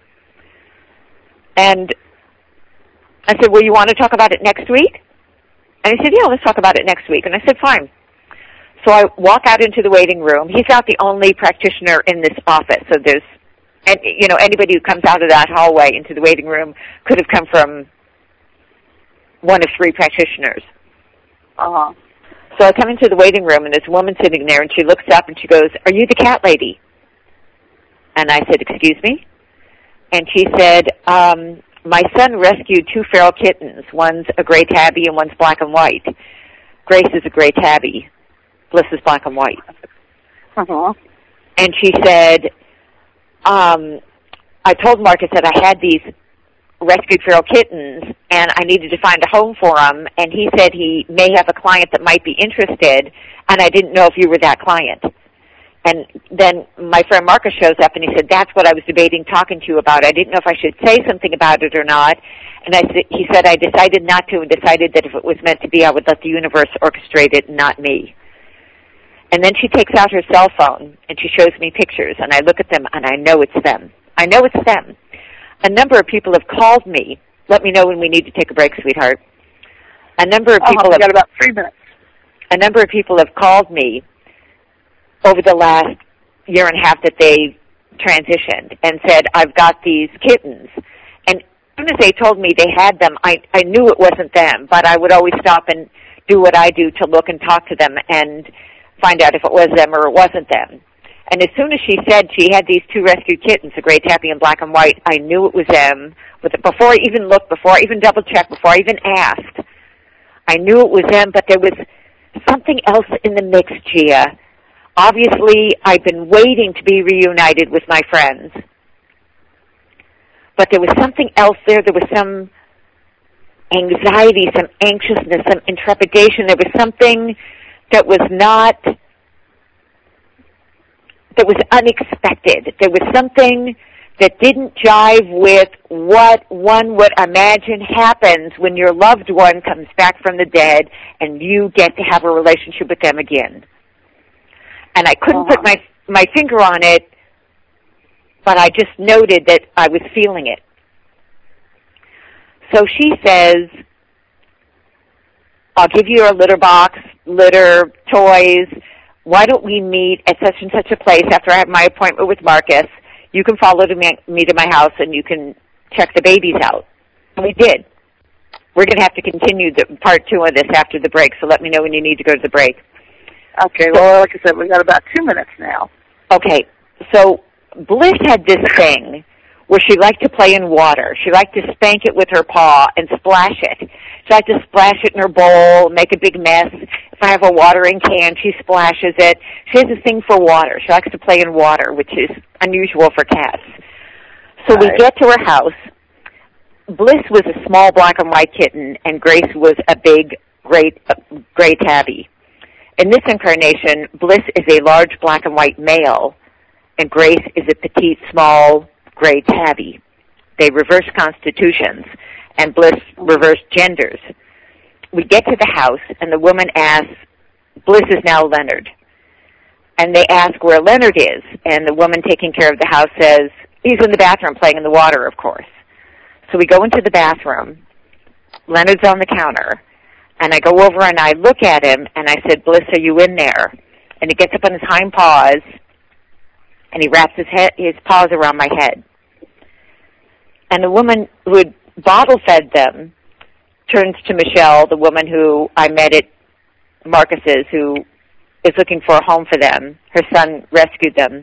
And I said, "Well, you want to talk about it next week?" And he said, "Yeah, let's talk about it next week." And I said, "Fine." So I walk out into the waiting room. He's not the only practitioner in this office, so there's, and you know, anybody who comes out of that hallway into the waiting room could have come from one of three practitioners. Uh-huh. So I come into the waiting room, and there's a woman sitting there, and she looks up, and she goes, "Are you the cat lady?" And I said, "Excuse me?" And she said, um, "My son rescued two feral kittens. One's a gray tabby, and one's black and white. Grace is a gray tabby. Bliss is black and white." Uh-huh. And she said, um, "I told Marcus that I had these rescued feral kittens, and I needed to find a home for them, and he said he may have a client that might be interested, and I didn't know if you were that client." And then my friend Marcus shows up, and he said, "That's what I was debating talking to you about. I didn't know if I should say something about it or not." And I th- he said, "I decided not to, and decided that if it was meant to be, I would let the universe orchestrate it, not me." And then she takes out her cell phone, and she shows me pictures, and I look at them, and I know it's them. I know it's them. A number of people have called me. Let me know when we need to take a break, sweetheart. A number of people uh-huh. have got about three minutes. A number of people have called me over the last year and a half that they transitioned and said, "I've got these kittens." And as soon as they told me they had them, I, I knew it wasn't them, but I would always stop and do what I do to look and talk to them and find out if it was them or it wasn't them. And as soon as she said she had these two rescued kittens, a gray tabby and black and white, I knew it was them. With it, before I even looked, before I even double-checked, before I even asked, I knew it was them, but there was something else in the mix, Gia. Obviously, I've been waiting to be reunited with my friends. But there was something else there. There was some anxiety, some anxiousness, some intrepidation. There was something that was not, that was unexpected. There was something that didn't jive with what one would imagine happens when your loved one comes back from the dead and you get to have a relationship with them again. And I couldn't uh-huh. put my my finger on it, but I just noted that I was feeling it. So she says, "I'll give you a litter box, litter, toys. Why don't we meet at such and such a place after I have my appointment with Marcus? You can follow to me, me to my house, and you can check the babies out." And we did. We're going to have to continue the part two of this after the break, so let me know when you need to go to the break. Okay, well, like I said, we've got about two minutes now. Okay, so Bliss had this thing where she liked to play in water. She liked to spank it with her paw and splash it. She liked to splash it in her bowl, make a big mess. If I have a watering can, she splashes it. She has this thing for water. She likes to play in water, which is unusual for cats. So right. we get to her house. Bliss was a small black and white kitten, and Grace was a big gray, uh, gray tabby. In this incarnation, Bliss is a large black and white male, and Grace is a petite, small, gray tabby. They reverse constitutions, and Bliss reversed genders. We get to the house, and the woman asks, Bliss is now Leonard. And they ask where Leonard is, and the woman taking care of the house says, he's in the bathroom playing in the water, of course. So we go into the bathroom. Leonard's on the counter. And I go over and I look at him, and I said, Bliss, are you in there? And he gets up on his hind paws, and he wraps his head, his paws around my head. And the woman who had bottle-fed them turns to Michelle, the woman who I met at Marcus's, who is looking for a home for them. Her son rescued them.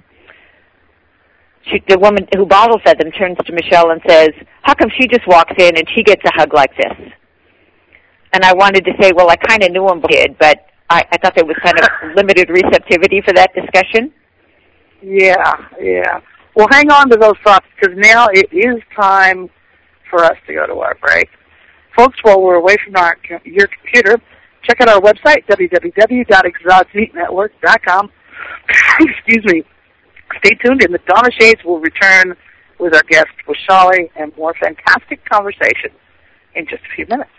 She, the woman who bottle-fed them turns to Michelle and says, how come she just walks in and she gets a hug like this? And I wanted to say, well, I kind of knew him, kid, but I, I thought there was kind of limited receptivity for that discussion. Yeah, yeah. Well, hang on to those thoughts, because now it is time for us to go to our break. Folks, while we're away from our, your computer, check out our website, w w w dot exotic network dot com. Excuse me. Stay tuned, and the Donna Shades will return with our guest, Wishali, and more fantastic conversation in just a few minutes.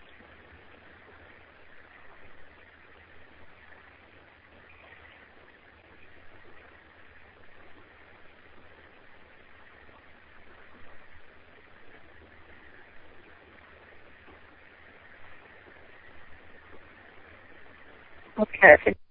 Okay, I think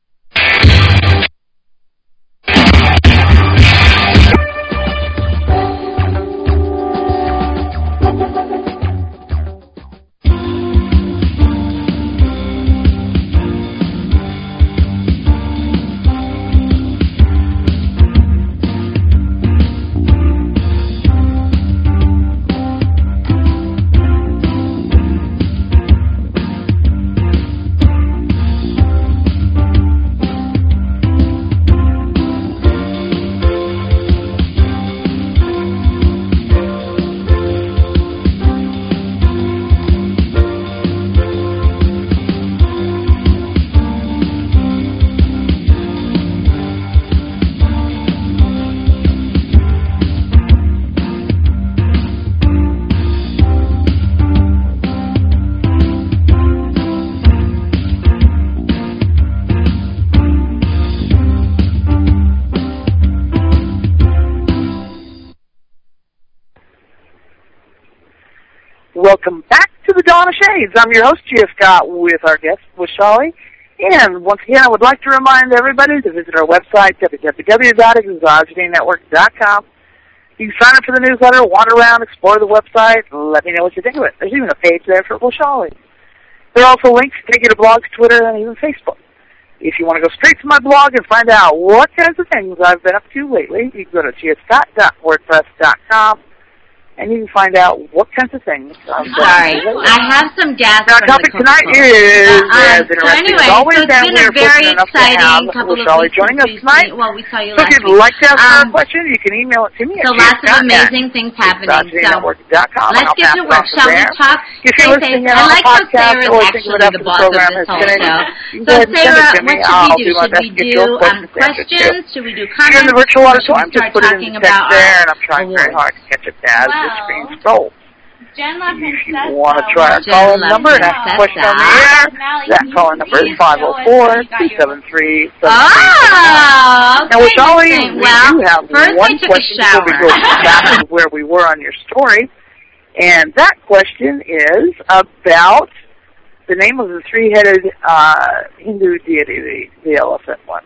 welcome back to the Donna Shades. I'm your host, G F Scott, with our guest, Wishali. And once again, I would like to remind everybody to visit our website, w w w dot exogenous network dot com. You can sign up for the newsletter, wander around, explore the website, and let me know what you think of it. There's even a page there for Wishali. There are also links to take you to blogs, Twitter, and even Facebook. If you want to go straight to my blog and find out what kinds of things I've been up to lately, you can go to g f scott dot wordpress dot com. And you can find out what kinds of things. Um, Sorry, I have some gas. Our topic tonight is uh, as interesting so anyway, as always, so it's and been we're a very fortunate enough to exciting have couple of Wishali weeks joining us tonight. Well, we saw you so last if you'd week. like to ask her um, a question, you can email it to me. So at lots of amazing things happening. So let's get to work. Shall we talk? If you're listening in I on like a how podcast Sarah's or actually thinking after the the boss of program this has whole finished, show. you So can send Sarah, it to me. what I'll should we do do? my Should best we to get your do um, questions answered, too. questions? Should we do If you're in the comments? virtual Or should we auditorium, just start put it talking in the text about there, our and I'm trying very awards? hard to catch it as the Well, screen scrolls. Jen La If you Princessa want to try our Jen call-in La number and ask a question on the Princessa. air, that call-in number is five oh four, two seven three, seven three Oh, Now, with Shali, we well, do have first one I took a question before we shower. go back to where we were on your story. And that question is about the name of the three-headed uh, Hindu deity, the, the elephant one.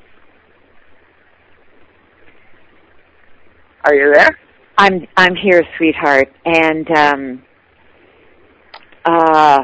Are you there? I'm I'm here, sweetheart, and um, uh,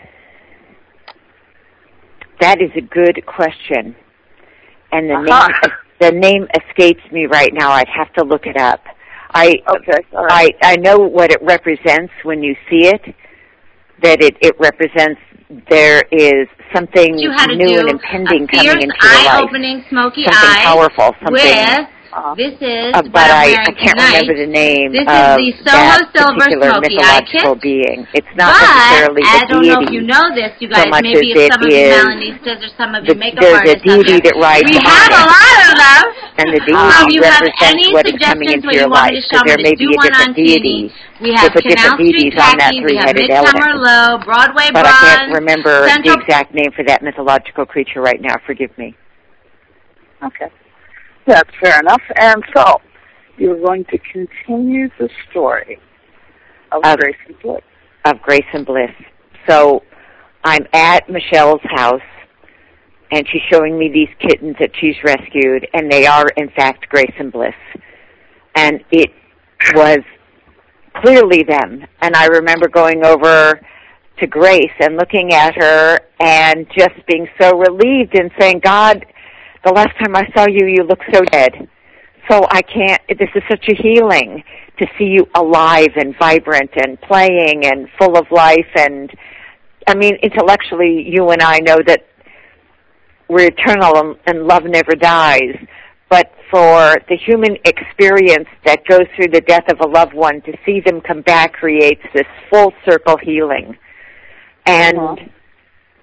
that is a good question. And the Uh-huh. name the name escapes me right now. I'd have to look it up. I okay, all right. I I know what it represents when you see it. That it it represents there is something You had to new do and impending a fierce, coming into your life. eye-opening, smoky Something eyes powerful. Something. with. Uh-huh. This is Uh, what but I'm I, wearing I can't tonight. remember the name This is of the Soho that Silver particular Smoky Eye mythological Kit. being. It's not But necessarily the I don't know if deity you know this, you guys. so much Maybe as if it some of you is Melanistas or some of you the, makeup the, the artists out deity there. that rides We on have it. a lot of them. And the So deity if you have represents any what is coming suggestions into what your you want life. me to So show, I'm there going may to do be a one on different deity. T V. We have We'll put Canal different Street deities on that Khakis, we have three-headed Midsummer elephant. Low, Broadway But I can't Bronze, remember Central... the exact name for that mythological creature right now. Forgive me. Okay. That's fair enough. And so, you're going to continue the story of Of- Grace and Bliss. Of Grace and Bliss. So I'm at Michelle's house, and she's showing me these kittens that she's rescued, and they are, in fact, Grace and Bliss. And it was clearly them. And I remember going over to Grace and looking at her and just being so relieved and saying, God, the last time I saw you, you looked so dead. So I can't, this is such a healing to see you alive and vibrant and playing and full of life. And, I mean, intellectually, you and I know that we're eternal and, and love never dies. But for the human experience that goes through the death of a loved one, to see them come back creates this full circle healing. And Uh-huh.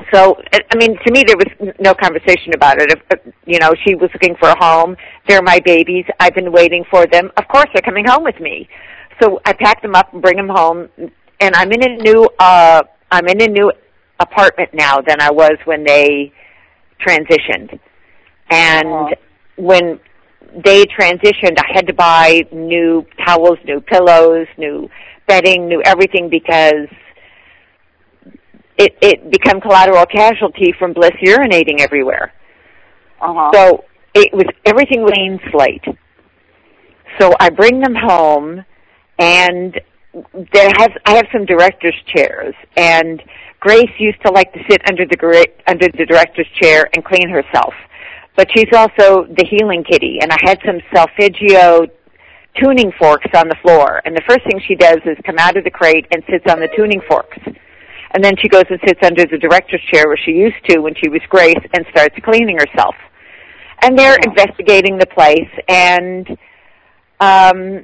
So, I mean, to me, there was no conversation about it. If, you know, she was looking for a home. They're my babies. I've been waiting for them. Of course, they're coming home with me. So I pack them up and bring them home. And I'm in a new, uh, I'm in a new apartment now than I was when they transitioned. And oh. when they transitioned, I had to buy new towels, new pillows, new bedding, new everything because it, it became collateral casualty from Bliss urinating everywhere. Uh-huh. So it was everything clean slate. So I bring them home, and there has I have some director's chairs, and Grace used to like to sit under the under the director's chair and clean herself. But she's also the healing kitty, and I had some Solfeggio tuning forks on the floor. And the first thing she does is come out of the crate and sits on the tuning forks. And then she goes and sits under the director's chair where she used to when she was Grace and starts cleaning herself. And they're oh. investigating the place, and um,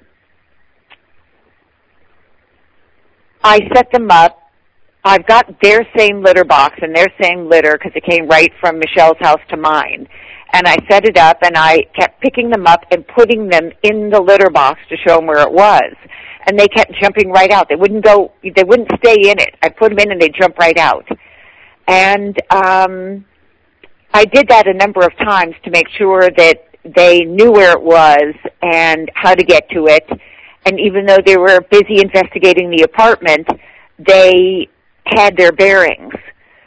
I set them up. I've got their same litter box and their same litter because it came right from Michelle's house to mine. And I set it up, and I kept picking them up and putting them in the litter box to show them where it was. And they kept jumping right out. They wouldn't go. They wouldn't stay in it. I put them in, and they'd jump right out. And um, I did that a number of times to make sure that they knew where it was and how to get to it. And even though they were busy investigating the apartment, they had their bearings.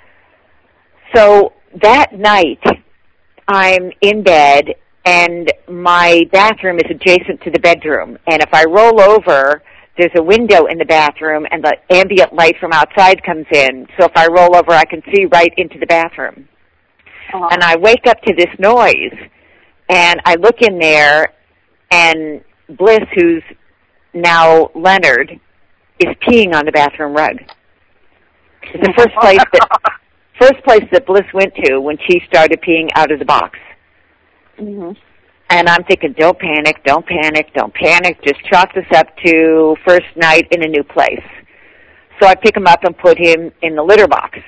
So that night, I'm in bed, and my bathroom is adjacent to the bedroom. And if I roll over, there's a window in the bathroom, and the ambient light from outside comes in. So if I roll over, I can see right into the bathroom. Uh-huh. And I wake up to this noise, and I look in there, and Bliss, who's now Leonard, is peeing on the bathroom rug. It's the first place that first place that Bliss went to when she started peeing out of the box. Mm-hmm. And I'm thinking, don't panic, don't panic, don't panic. Just chalk this up to first night in a new place. So I pick him up and put him in the litter box.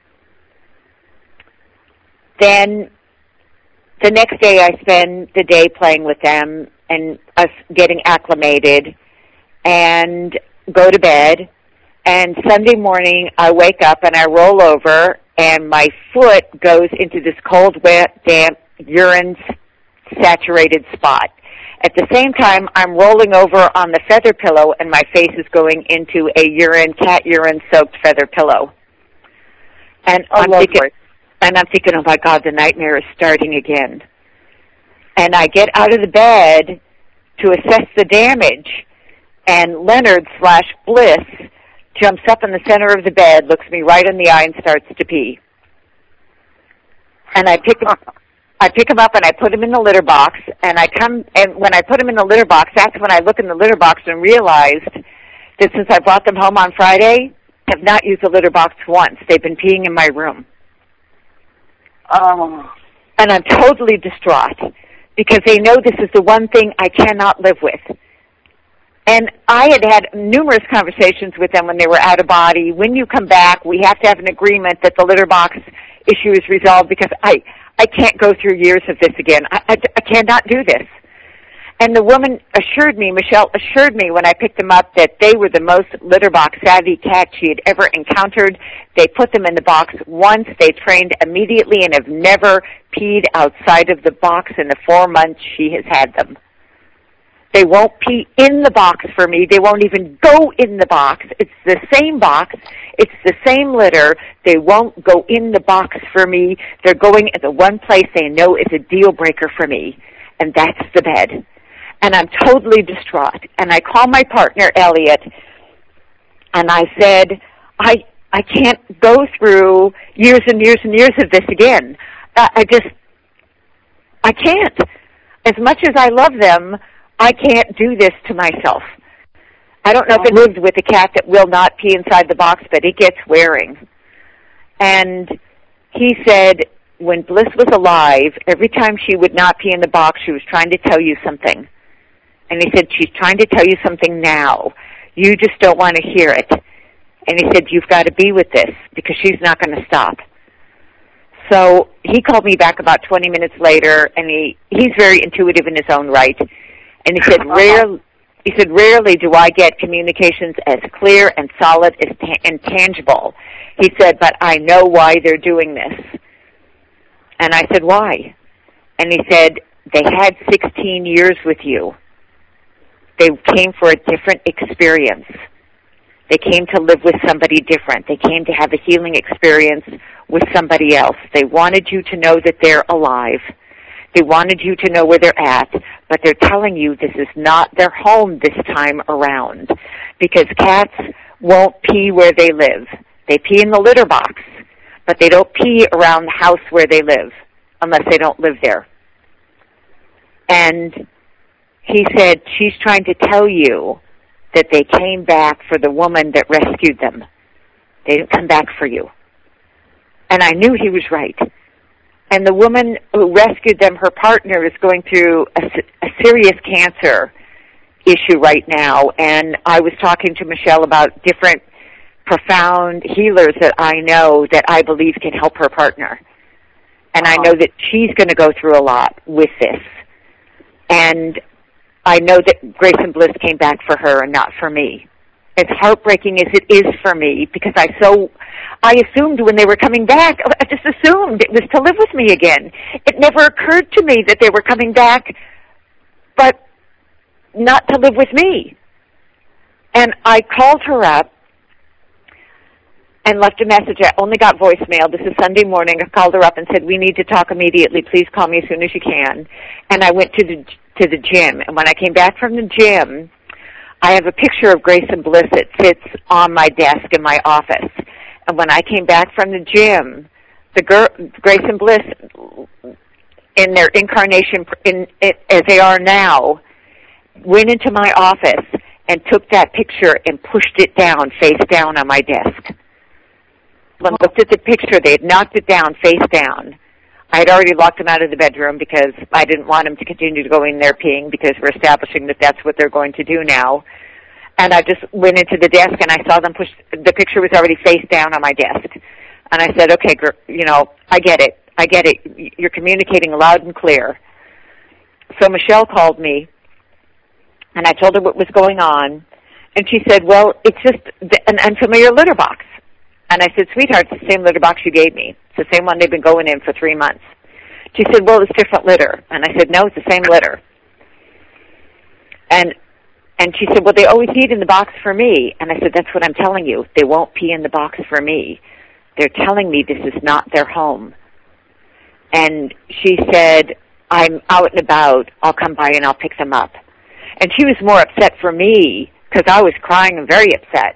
Then the next day I spend the day playing with them and us getting acclimated and go to bed. And Sunday morning I wake up and I roll over, and my foot goes into this cold, wet, damp, urine-saturated spot. At the same time, I'm rolling over on the feather pillow, and my face is going into a urine, cat urine-soaked feather pillow. And oh, I'm thinking, and I'm thinking, oh my God, the nightmare is starting again. And I get out of the bed to assess the damage, and Leonard slash Bliss jumps up in the center of the bed, looks me right in the eye, and starts to pee. And I pick him, I pick him up and I put him in the litter box. And I come, and when I put him in the litter box, that's when I look in the litter box and realized that since I brought them home on Friday, I have not used the litter box once. They've been peeing in my room. Oh. And I'm totally distraught because they know this is the one thing I cannot live with. And I had had numerous conversations with them when they were out of body. When you come back, we have to have an agreement that the litter box issue is resolved because I, I can't go through years of this again. I, I, I cannot do this. And the woman assured me, Michelle assured me when I picked them up that they were the most litter box savvy cat she had ever encountered. They put them in the box once. They trained immediately and have never peed outside of the box in the four months she has had them. They won't pee in the box for me. They won't even go in the box. It's the same box. It's the same litter. They won't go in the box for me. They're going at the one place they know is a deal breaker for me, and that's the bed. And I'm totally distraught. And I call my partner, Elliot, and I said, I I can't go through years and years and years of this again. I, I just, I can't. As much as I love them, I can't do this to myself. I don't know if it lived with a cat that will not pee inside the box, but it gets wearing. And he said when Bliss was alive, every time she would not pee in the box, she was trying to tell you something. And he said, she's trying to tell you something now. You just don't want to hear it. And he said, you've got to be with this because she's not going to stop. So he called me back about twenty minutes later, and he, he's very intuitive in his own right. And he said, Rare, he said, rarely do I get communications as clear and solid as ta- and tangible. He said, but I know why they're doing this. And I said, why? And he said, they had sixteen years with you. They came for a different experience. They came to live with somebody different. They came to have a healing experience with somebody else. They wanted you to know that they're alive. They wanted you to know where they're at, but they're telling you this is not their home this time around, because cats won't pee where they live. They pee in the litter box, but they don't pee around the house where they live unless they don't live there. And he said, she's trying to tell you that they came back for the woman that rescued them. They didn't come back for you. And I knew he was right. And the woman who rescued them, her partner, is going through a, a serious cancer issue right now. And I was talking to Michelle about different profound healers that I know that I believe can help her partner. And I know that she's going to go through a lot with this. And I know that Grace and Bliss came back for her and not for me. As heartbreaking as it is for me, because I so, I assumed when they were coming back, I just assumed it was to live with me again. It never occurred to me that they were coming back, but not to live with me. And I called her up and left a message. I only got voicemail. This is Sunday morning. I called her up and said, we need to talk immediately. Please call me as soon as you can. And I went to the to the gym. And when I came back from the gym, I have a picture of Grace and Bliss that sits on my desk in my office. And when I came back from the gym, the girl, Grace and Bliss, in their incarnation, in, in, as they are now, went into my office and took that picture and pushed it down, face down on my desk. When I looked at the picture, they had knocked it down, face down. I had already locked them out of the bedroom because I didn't want them to continue to go in there peeing, because we're establishing that that's what they're going to do now. And I just went into the desk and I saw them push, the picture was already face down on my desk. And I said, okay, you know, I get it. I get it. You're communicating loud and clear. So Michelle called me and I told her what was going on. And she said, well, it's just an unfamiliar litter box. And I said, sweetheart, it's the same litter box you gave me. It's the same one they've been going in for three months. She said, well, it's different litter. And I said, no, it's the same litter. And and she said, well, they always pee in the box for me. And I said, that's what I'm telling you. They won't pee in the box for me. They're telling me this is not their home. And she said, I'm out and about. I'll come by and I'll pick them up. And she was more upset for me because I was crying and very upset.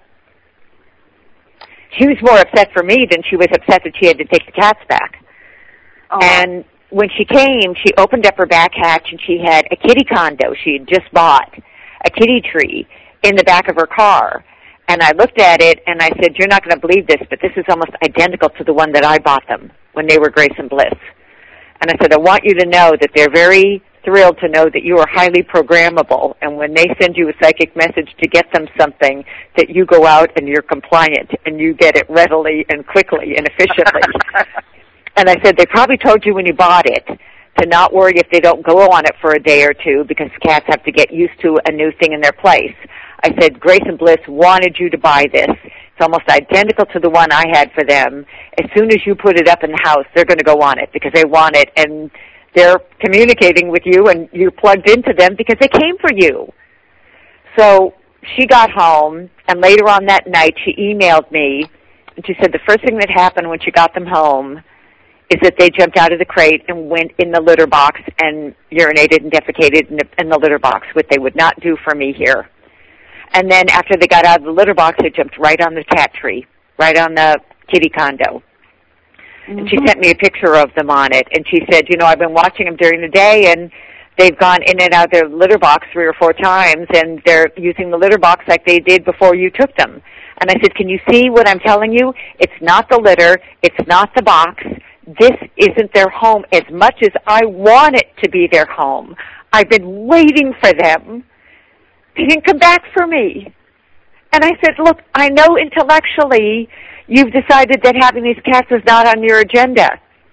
She was more upset for me than she was upset that she had to take the cats back. Oh. And when she came, she opened up her back hatch and she had a kitty condo she had just bought, a kitty tree, in the back of her car. And I looked at it and I said, you're not going to believe this, but this is almost identical to the one that I bought them when they were Grace and Bliss. And I said, I want you to know that they're very thrilled to know that you are highly programmable, and when they send you a psychic message to get them something, that you go out and you're compliant and you get it readily and quickly and efficiently. And I said, they probably told you when you bought it to not worry if they don't go on it for a day or two, because cats have to get used to a new thing in their place. I said, Grace and Bliss wanted you to buy this. It's almost identical to the one I had for them. As soon as you put it up in the house, they're going to go on it because they want it, and they're communicating with you, and you plugged into them because they came for you. So she got home, and later on that night she emailed me, and she said the first thing that happened when she got them home is that they jumped out of the crate and went in the litter box and urinated and defecated in the, in the litter box, which they would not do for me here. And then after they got out of the litter box, they jumped right on the cat tree, right on the kitty condo. Mm-hmm. And she sent me a picture of them on it. And she said, you know, I've been watching them during the day, and they've gone in and out of their litter box three or four times, and they're using the litter box like they did before you took them. And I said, can you see what I'm telling you? It's not the litter. It's not the box. This isn't their home as much as I want it to be their home. I've been waiting for them. They didn't come back for me. And I said, look, I know intellectually you've decided that having these cats is not on your agenda.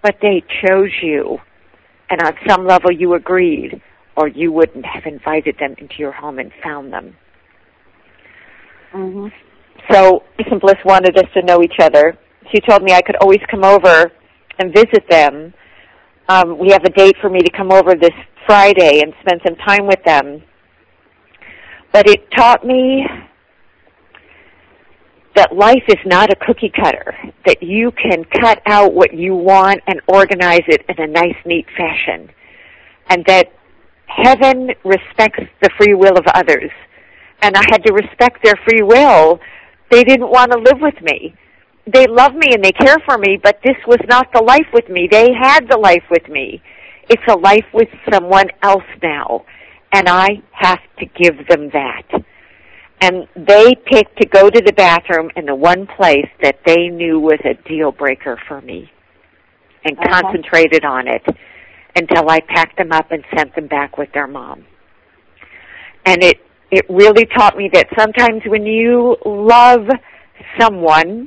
but they chose you, and on some level you agreed, or you wouldn't have invited them into your home and found them. Mm-hmm. So Grace and Bliss wanted us to know each other. She told me I could always come over and visit them. Um, we have a date for me to come over this Friday and spend some time with them. But it taught me that life is not a cookie cutter, that you can cut out what you want and organize it in a nice, neat fashion, and that heaven respects the free will of others. And I had to respect their free will. They didn't want to live with me. They love me and they care for me, but this was not the life with me. They had the life with me. It's a life with someone else now, and I have to give them that. And they picked to go to the bathroom in the one place that they knew was a deal breaker for me, and uh-huh. concentrated on it until I packed them up and sent them back with their mom. And it, it really taught me that sometimes when you love someone,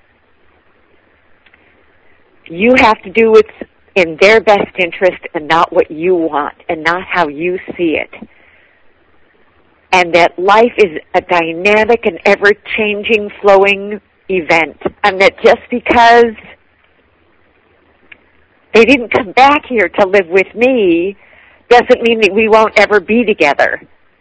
you have to do what's in their best interest and not what you want and not how you see it. And that life is a dynamic and ever-changing, flowing event. And that just because they didn't come back here to live with me doesn't mean that we won't ever be together.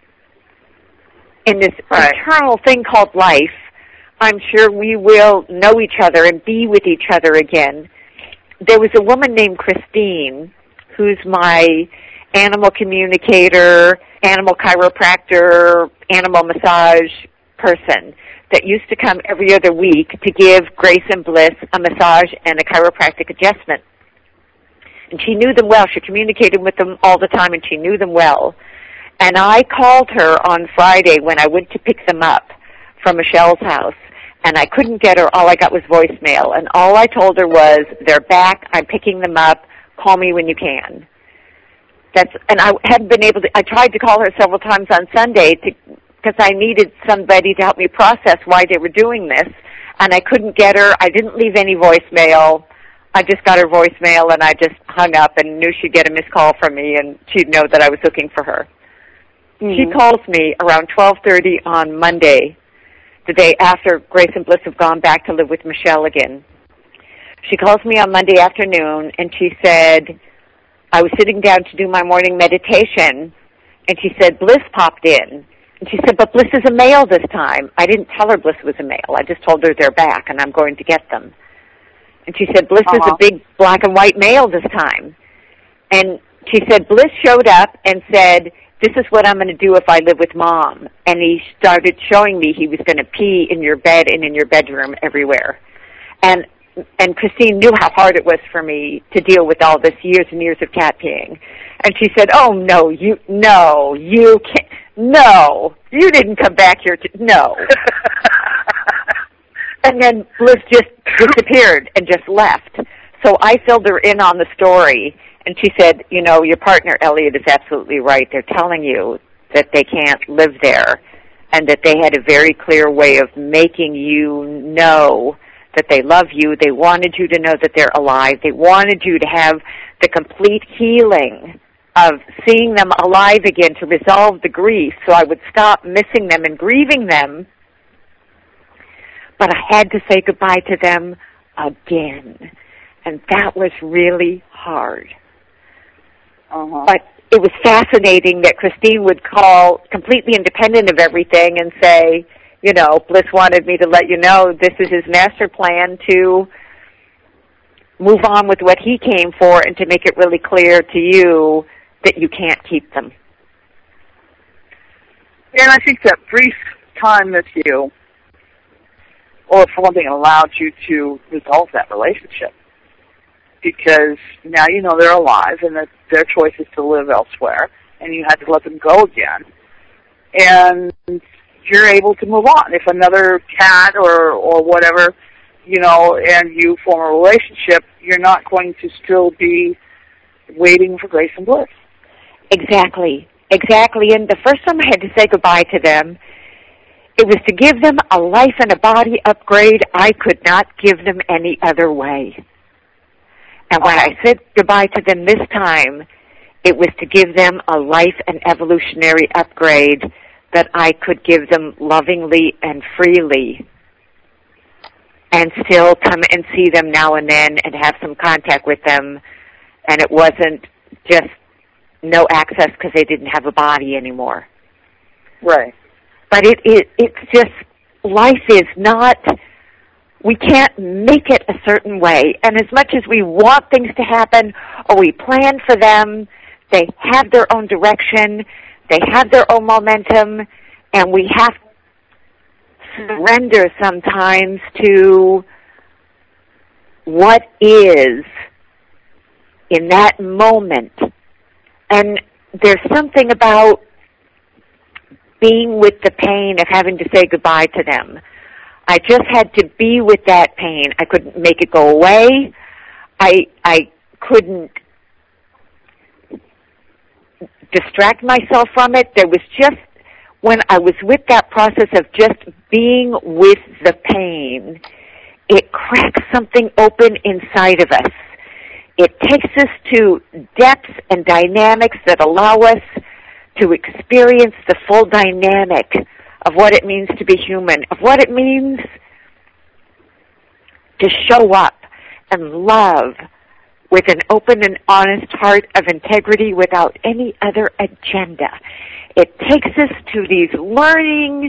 In this right. eternal thing called life, I'm sure we will know each other and be with each other again. There was a woman named Christine, who's my animal communicator, animal chiropractor, animal massage person that used to come every other week to give Grace and Bliss a massage and a chiropractic adjustment. And she knew them well. She communicated with them all the time, and she knew them well. And I called her on Friday when I went to pick them up from Michelle's house, and I couldn't get her. All I got was voicemail. And all I told her was, they're back, I'm picking them up, call me when you can. That's, and I hadn't been able to, I tried to call her several times on Sunday because I needed somebody to help me process why they were doing this, and I couldn't get her. I didn't leave any voicemail. I just got her voicemail, and I just hung up and knew she'd get a missed call from me, and she'd know that I was looking for her. Mm-hmm. She calls me around twelve thirty on Monday, the day after Grace and Bliss have gone back to live with Michelle again. She calls me on Monday afternoon, and she said, I was sitting down to do my morning meditation, and she said, Bliss popped in. And she said, but Bliss is a male this time. I didn't tell her Bliss was a male. I just told her they're back, and I'm going to get them. And she said, Bliss uh-huh. is a big black and white male this time. And she said, Bliss showed up and said, this is what I'm going to do if I live with Mom. And he started showing me he was going to pee in your bed and in your bedroom everywhere. And and Christine knew how hard it was for me to deal with all this years and years of cat peeing. And she said, oh, no, you, no, you can't, no, you didn't come back here to, no. And then Bliss just disappeared and just left. So I filled her in on the story, and she said, you know, your partner, Elliot, is absolutely right. They're telling you that they can't live there, and that they had a very clear way of making you know that they love you. They wanted you to know that they're alive. They wanted you to have the complete healing of seeing them alive again to resolve the grief, so I would stop missing them and grieving them. But I had to say goodbye to them again, and that was really hard. Uh-huh. But it was fascinating that Christine would call completely independent of everything and say, you know, Bliss wanted me to let you know this is his master plan to move on with what he came for and to make it really clear to you that you can't keep them. And I think that brief time with you, or for one thing, allowed you to resolve that relationship. Because now you know they're alive and that their choice is to live elsewhere, and you had to let them go again. And you're able to move on. If another cat or, or whatever, you know, and you form a relationship, you're not going to still be waiting for Grace and Bliss. Exactly. Exactly. And the first time I had to say goodbye to them, it was to give them a life and a body upgrade I could not give them any other way. And when I said goodbye to them this time, it was to give them a life and evolutionary upgrade that I could give them lovingly and freely, and still come and see them now and then and have some contact with them. And it wasn't just no access because they didn't have a body anymore. Right. But it, it it's just, life is not, we can't make it a certain way. And as much as we want things to happen or we plan for them, they have their own direction, they have their own momentum, and we have to surrender sometimes to what is in that moment. And there's something about being with the pain of having to say goodbye to them. I just had to be with that pain. I couldn't make it go away. I I couldn't distract myself from it. There was just, when I was with that process of just being with the pain, it cracks something open inside of us. It takes us to depths and dynamics that allow us to experience the full dynamic of what it means to be human, of what it means to show up and love with an open and honest heart of integrity without any other agenda. It takes us to these learning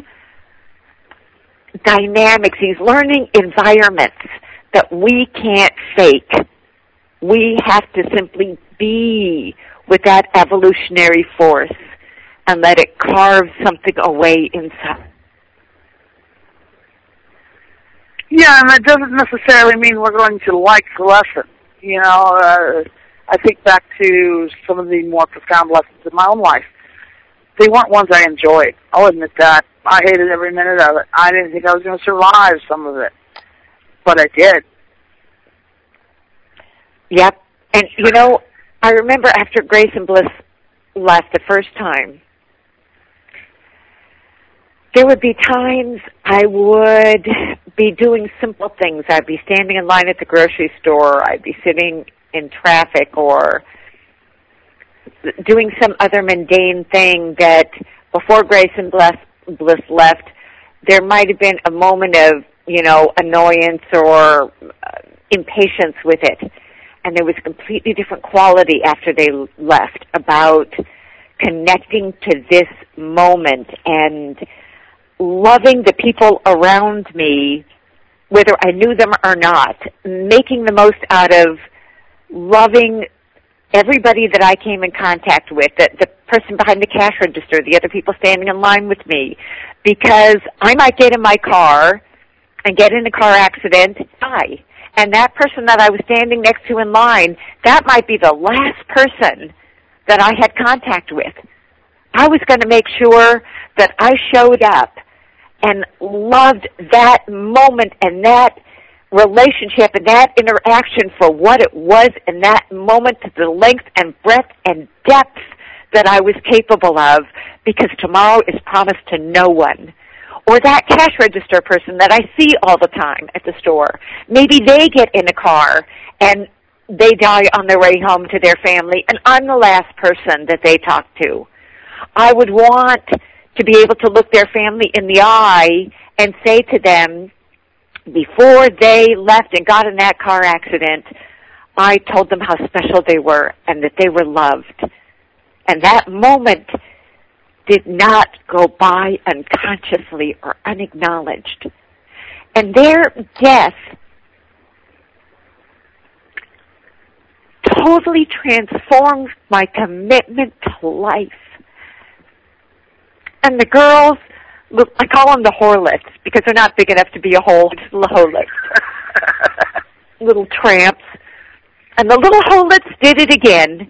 dynamics, these learning environments that we can't fake. We have to simply be with that evolutionary force and let it carve something away inside. Yeah, and that doesn't necessarily mean we're going to like the lesson. You know, uh, I think back to some of the more profound lessons in my own life. They weren't ones I enjoyed. I'll admit that. I hated every minute of it. I didn't think I was going to survive some of it, but I did. Yep. And, you know, I remember after Grace and Bliss left the first time, there would be times I would be doing simple things. I'd be standing in line at the grocery store. I'd be sitting in traffic or doing some other mundane thing that before Grace and Bliss, Bliss left, there might have been a moment of, you know, annoyance or uh, impatience with it. And there was a completely different quality after they left about connecting to this moment and loving the people around me, whether I knew them or not, making the most out of loving everybody that I came in contact with, the, the person behind the cash register, the other people standing in line with me, because I might get in my car and get in a car accident, die. And that person that I was standing next to in line, that might be the last person that I had contact with. I was going to make sure that I showed up and loved that moment and that relationship and that interaction for what it was in that moment, to the length and breadth and depth that I was capable of, because tomorrow is promised to no one. Or that cash register person that I see all the time at the store. Maybe they get in a car and they die on their way home to their family, and I'm the last person that they talk to. I would want to be able to look their family in the eye and say to them, before they left and got in that car accident, I told them how special they were and that they were loved. And that moment did not go by unconsciously or unacknowledged. And their death totally transformed my commitment to life. And the girls, I call them the Horlets because they're not big enough to be a hole, just little Horlets. Little tramps. And the little Horlets did it again.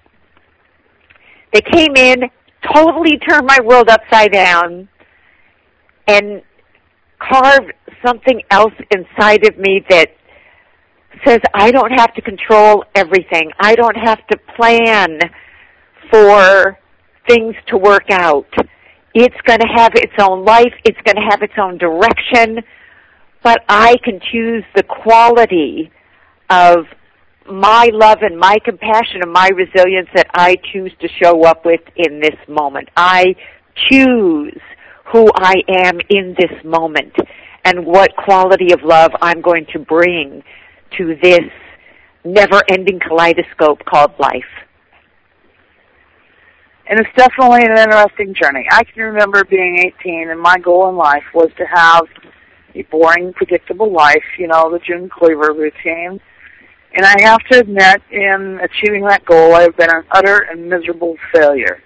They came in, totally turned my world upside down, and carved something else inside of me that says I don't have to control everything. I don't have to plan for things to work out. It's going to have its own life. It's going to have its own direction. But I can choose the quality of my love and my compassion and my resilience that I choose to show up with in this moment. I choose who I am in this moment and what quality of love I'm going to bring to this never-ending kaleidoscope called life. And it's definitely an interesting journey. I can remember being eighteen, and my goal in life was to have a boring, predictable life, you know, the June Cleaver routine. And I have to admit, in achieving that goal, I have been an utter and miserable failure.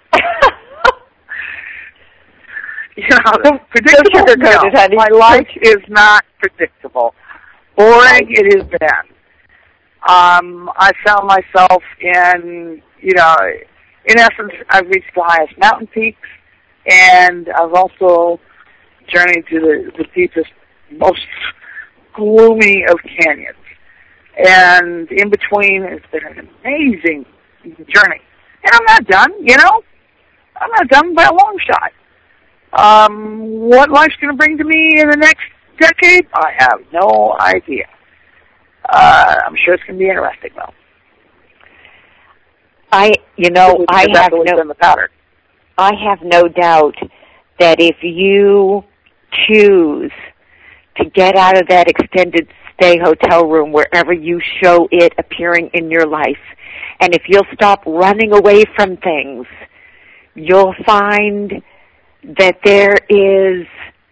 You know, predictable, no, honey. My life is not predictable. Boring, it has been. Um, I found myself in, you know, in essence, I've reached the highest mountain peaks, and I've also journeyed to the, the deepest, most gloomy of canyons. And in between, it's been an amazing journey. And I'm not done, you know? I'm not done by a long shot. Um, what life's going to bring to me in the next decade, I have no idea. Uh, I'm sure it's going to be interesting, though. I, you know, I have no, in the pattern. I have no doubt that if you choose to get out of that extended stay hotel room wherever you show it appearing in your life, and if you'll stop running away from things, you'll find that there is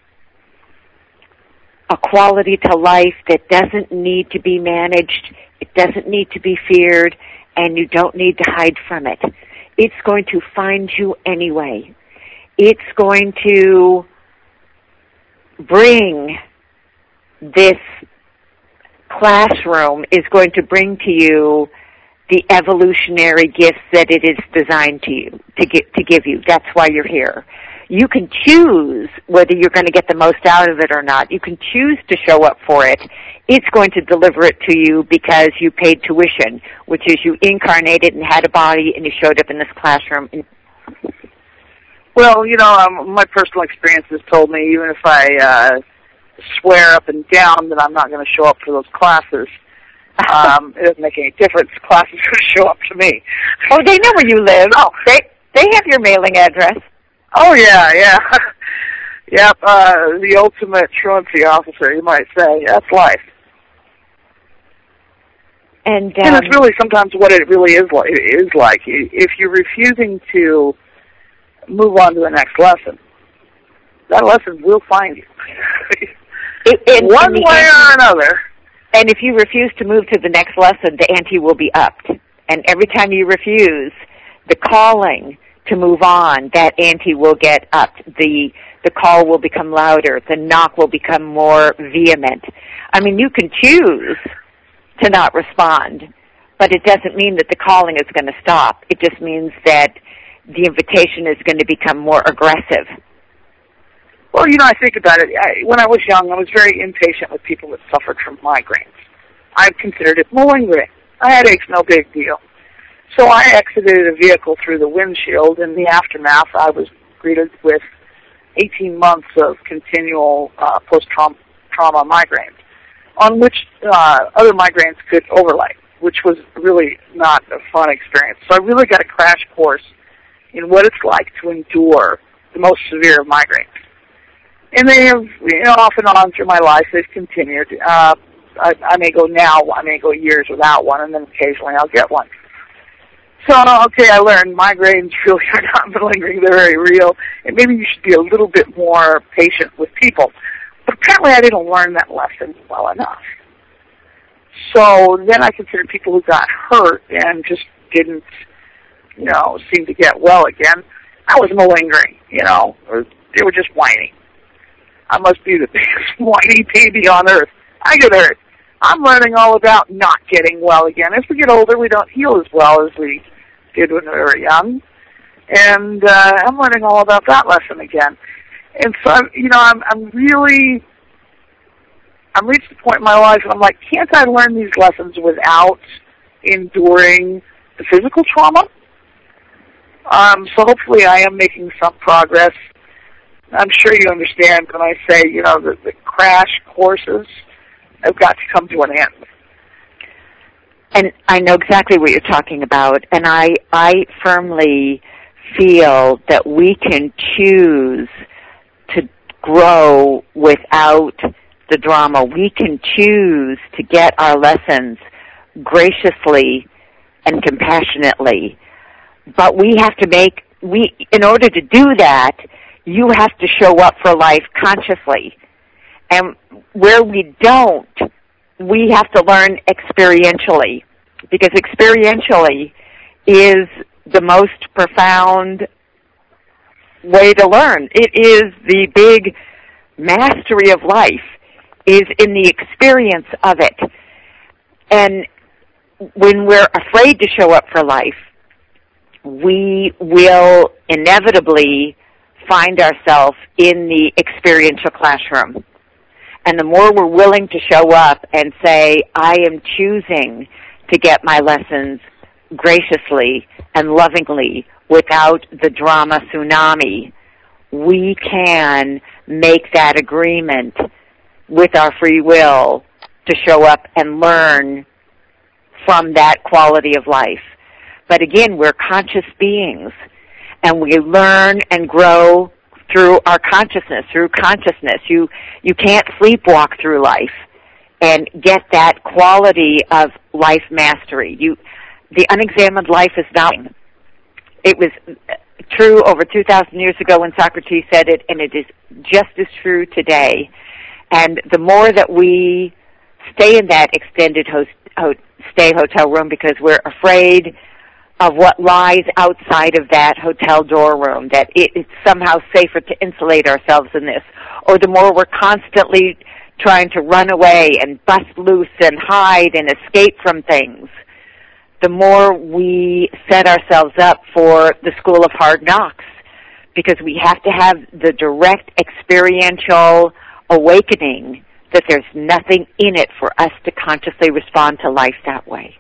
a quality to life that doesn't need to be managed, it doesn't need to be feared, and you don't need to hide from it. It's going to find you anyway. It's going to bring this classroom, is going to bring to you the evolutionary gifts that it is designed to you, to get, to give you. That's why you're here. You can choose whether you're going to get the most out of it or not. You can choose to show up for it. It's going to deliver it to you because you paid tuition, which is you incarnated and had a body and you showed up in this classroom. Well, you know, um, my personal experience has told me even if I uh, swear up and down that I'm not going to show up for those classes, um, it doesn't make any difference. Classes are going to show up to me. Oh, they know where you live. Oh, they they have your mailing address. Oh, yeah, yeah. Yep, uh, the ultimate truancy officer, you might say. That's life. And, um, and it's really sometimes what it really is like. It is like. If you're refusing to move on to the next lesson, that lesson will find you. it, it, One way or another. And if you refuse to move to the next lesson, the ante will be upped. And every time you refuse, the calling to move on, that ante will get upped. The the call will become louder. The knock will become more vehement. I mean, you can choose to not respond, but it doesn't mean that the calling is going to stop. It just means that the invitation is going to become more aggressive. Well, you know, I think about it. I, when I was young, I was very impatient with people that suffered from migraines. I considered it malingering. I had aches, no big deal. So I exited a vehicle through the windshield. In the aftermath, I was greeted with eighteen months of continual uh, post-trauma trauma migraines, on which uh, other migraines could overlay, which was really not a fun experience. So I really got a crash course in what it's like to endure the most severe of migraines. And they have, you know, off and on through my life, they've continued. Uh, I, I may go now, I may go years without one, and then occasionally I'll get one. So, okay, I learned migraines really are not malingering, they're very real, and maybe you should be a little bit more patient with people. But apparently I didn't learn that lesson well enough. So then I considered people who got hurt and just didn't, you know, seem to get well again. I was malingering, you know, or they were just whining. I must be the biggest whiny baby on earth. I get hurt. I'm learning all about not getting well again. As we get older, we don't heal as well as we did when we were young. And uh, I'm learning all about that lesson again. And so, you know, I'm, I'm really, I'm reached the point in my life and I'm like, can't I learn these lessons without enduring the physical trauma? Um, so hopefully I am making some progress. I'm sure you understand when I say, you know, the, the crash courses have got to come to an end. And I know exactly what you're talking about, and I, I firmly feel that we can choose to grow without the drama. We can choose to get our lessons graciously and compassionately. But we have to make, we, in order to do that, you have to show up for life consciously. And where we don't, we have to learn experientially, because experientially is the most profound way to learn. It is the big mastery of life, is in the experience of it. And when we're afraid to show up for life, we will inevitably find ourselves in the experiential classroom. And the more we're willing to show up and say, I am choosing to get my lessons graciously and lovingly without the drama tsunami, we can make that agreement with our free will to show up and learn from that quality of life. But again, we're conscious beings, and we learn and grow through our consciousness, through consciousness. You you can't sleepwalk through life and get that quality of life mastery. You, the unexamined life is nothing. It was true over two thousand years ago when Socrates said it, and it is just as true today. And the more that we stay in that extended host, ho- stay hotel room because we're afraid of what lies outside of that hotel door room, that it, it's somehow safer to insulate ourselves in this, or the more we're constantly trying to run away and bust loose and hide and escape from things, the more we set ourselves up for the school of hard knocks, because we have to have the direct experiential awakening that there's nothing in it for us to consciously respond to life that way.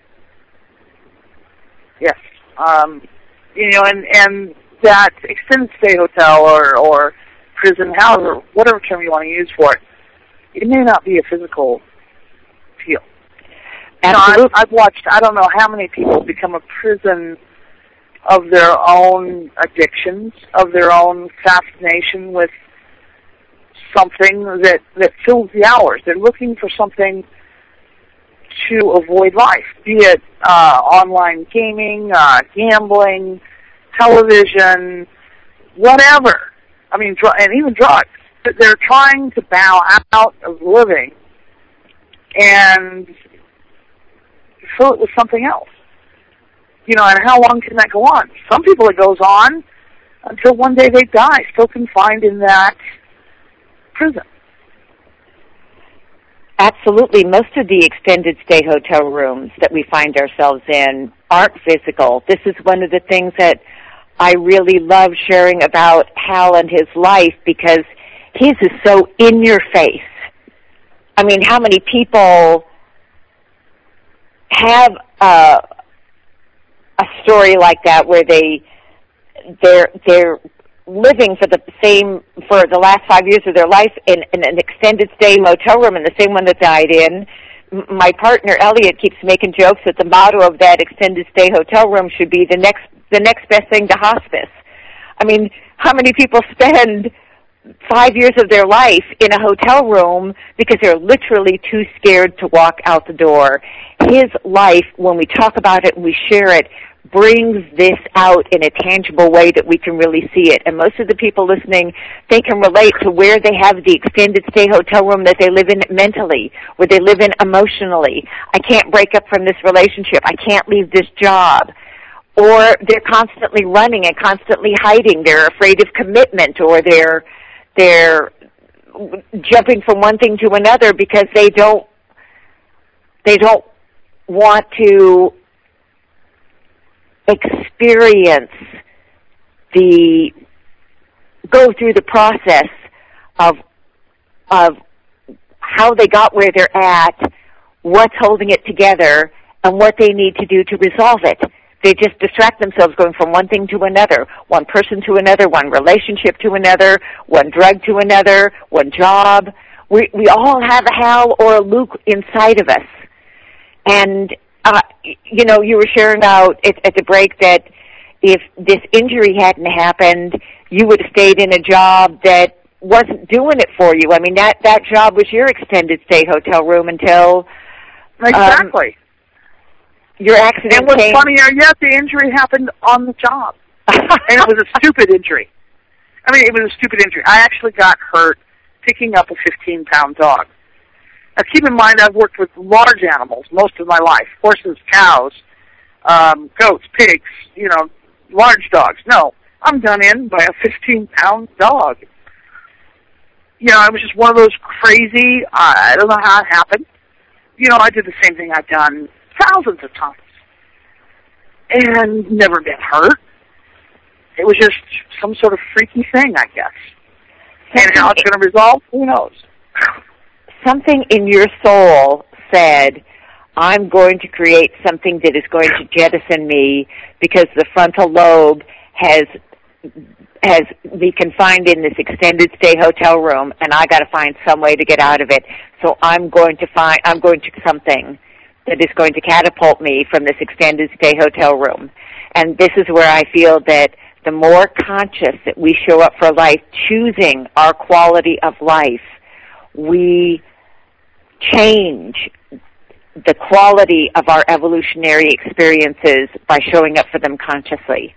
Yes. Um, you know, and, and that extended stay hotel or, or prison, however, whatever term you want to use for it, it may not be a physical feel. Absolutely. You know, I've, I've watched, I don't know how many people become a prison of their own addictions, of their own fascination with something that, that fills the hours. They're looking for something to avoid life, be it uh, online gaming, uh, gambling, television, whatever. I mean, dr- and even drugs. They're trying to bow out of living and fill it with something else. You know, and how long can that go on? Some people it goes on until one day they die, still confined in that prison. Absolutely. Most of the extended stay hotel rooms that we find ourselves in aren't physical. This is one of the things that I really love sharing about Hal and his life, because his is so in your face. I mean, how many people have a, a story like that where they they're they're living for the same, for the last five years of their life in, in an extended stay motel room, in the same one that died in. My partner Elliot keeps making jokes that the motto of that extended stay hotel room should be the next the next best thing to hospice. I mean, how many people spend five years of their life in a hotel room because they're literally too scared to walk out the door? His life, when we talk about it and we share it, brings this out in a tangible way that we can really see it. And most of the people listening, they can relate to where they have the extended stay hotel room that they live in mentally, where they live in emotionally. I can't break up from this relationship. I can't leave this job. Or they're constantly running and constantly hiding. They're afraid of commitment, or they're they're jumping from one thing to another because they don't they don't want to experience the, go through the process of of how they got where they're at, what's holding it together, and what they need to do to resolve it. They just distract themselves going from one thing to another, one person to another, one relationship to another, one drug to another, one job. We we all have a Hal or a Luke inside of us. And uh, you know, you were sharing out at, at the break that if this injury hadn't happened, you would have stayed in a job that wasn't doing it for you. I mean, that, that job was your extended stay hotel room until... Exactly. Um, your accident And what's came... funnier, yes, the injury happened on the job. And it was a stupid injury. I mean, it was a stupid injury. I actually got hurt picking up a fifteen-pound dog. Now, keep in mind, I've worked with large animals most of my life. Horses, cows, um, goats, pigs, you know, large dogs. No, I'm done in by a fifteen-pound dog. You know, it was just one of those crazy, uh, I don't know how it happened. You know, I did the same thing I've done thousands of times and never been hurt. It was just some sort of freaky thing, I guess. Something and how it's going to resolve, who knows? Something in your soul said, I'm going to create something that is going to jettison me because the frontal lobe has has me confined in this extended stay hotel room, and I got to find some way to get out of it. So I'm going to find I'm going to something that is going to catapult me from this extended stay hotel room. And this is where I feel that the more conscious that we show up for life, choosing our quality of life, we change the quality of our evolutionary experiences by showing up for them consciously.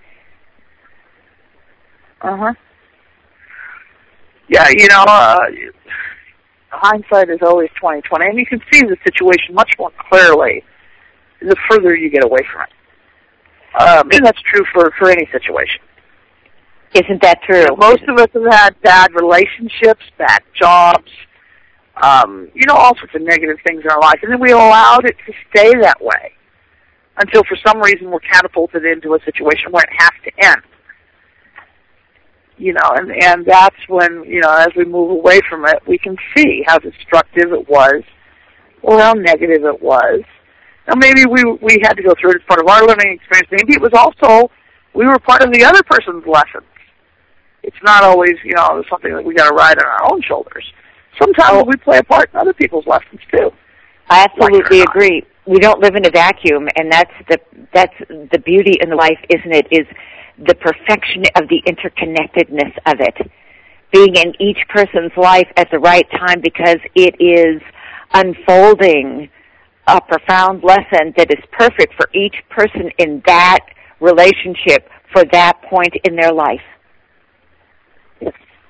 Uh-huh. Yeah, you know, uh, hindsight is always twenty twenty, and you can see the situation much more clearly the further you get away from it. Um, and that's true for, for any situation. Isn't that true? You know, most of us have had bad relationships, bad jobs, um, you know, all sorts of negative things in our life, and then we allowed it to stay that way until for some reason we're catapulted into a situation where it has to end. You know, and, and that's when, you know, as we move away from it, we can see how destructive it was or how negative it was. Now, maybe we we had to go through it as part of our learning experience. Maybe it was also we were part of the other person's lessons. It's not always, you know, something that we got to ride on our own shoulders. Sometimes oh, we play a part in other people's lessons, too. I absolutely like agree. We don't live in a vacuum, and that's the that's the beauty in life, isn't it, is the perfection of the interconnectedness of it, being in each person's life at the right time because it is unfolding a profound lesson that is perfect for each person in that relationship for that point in their life. Yes.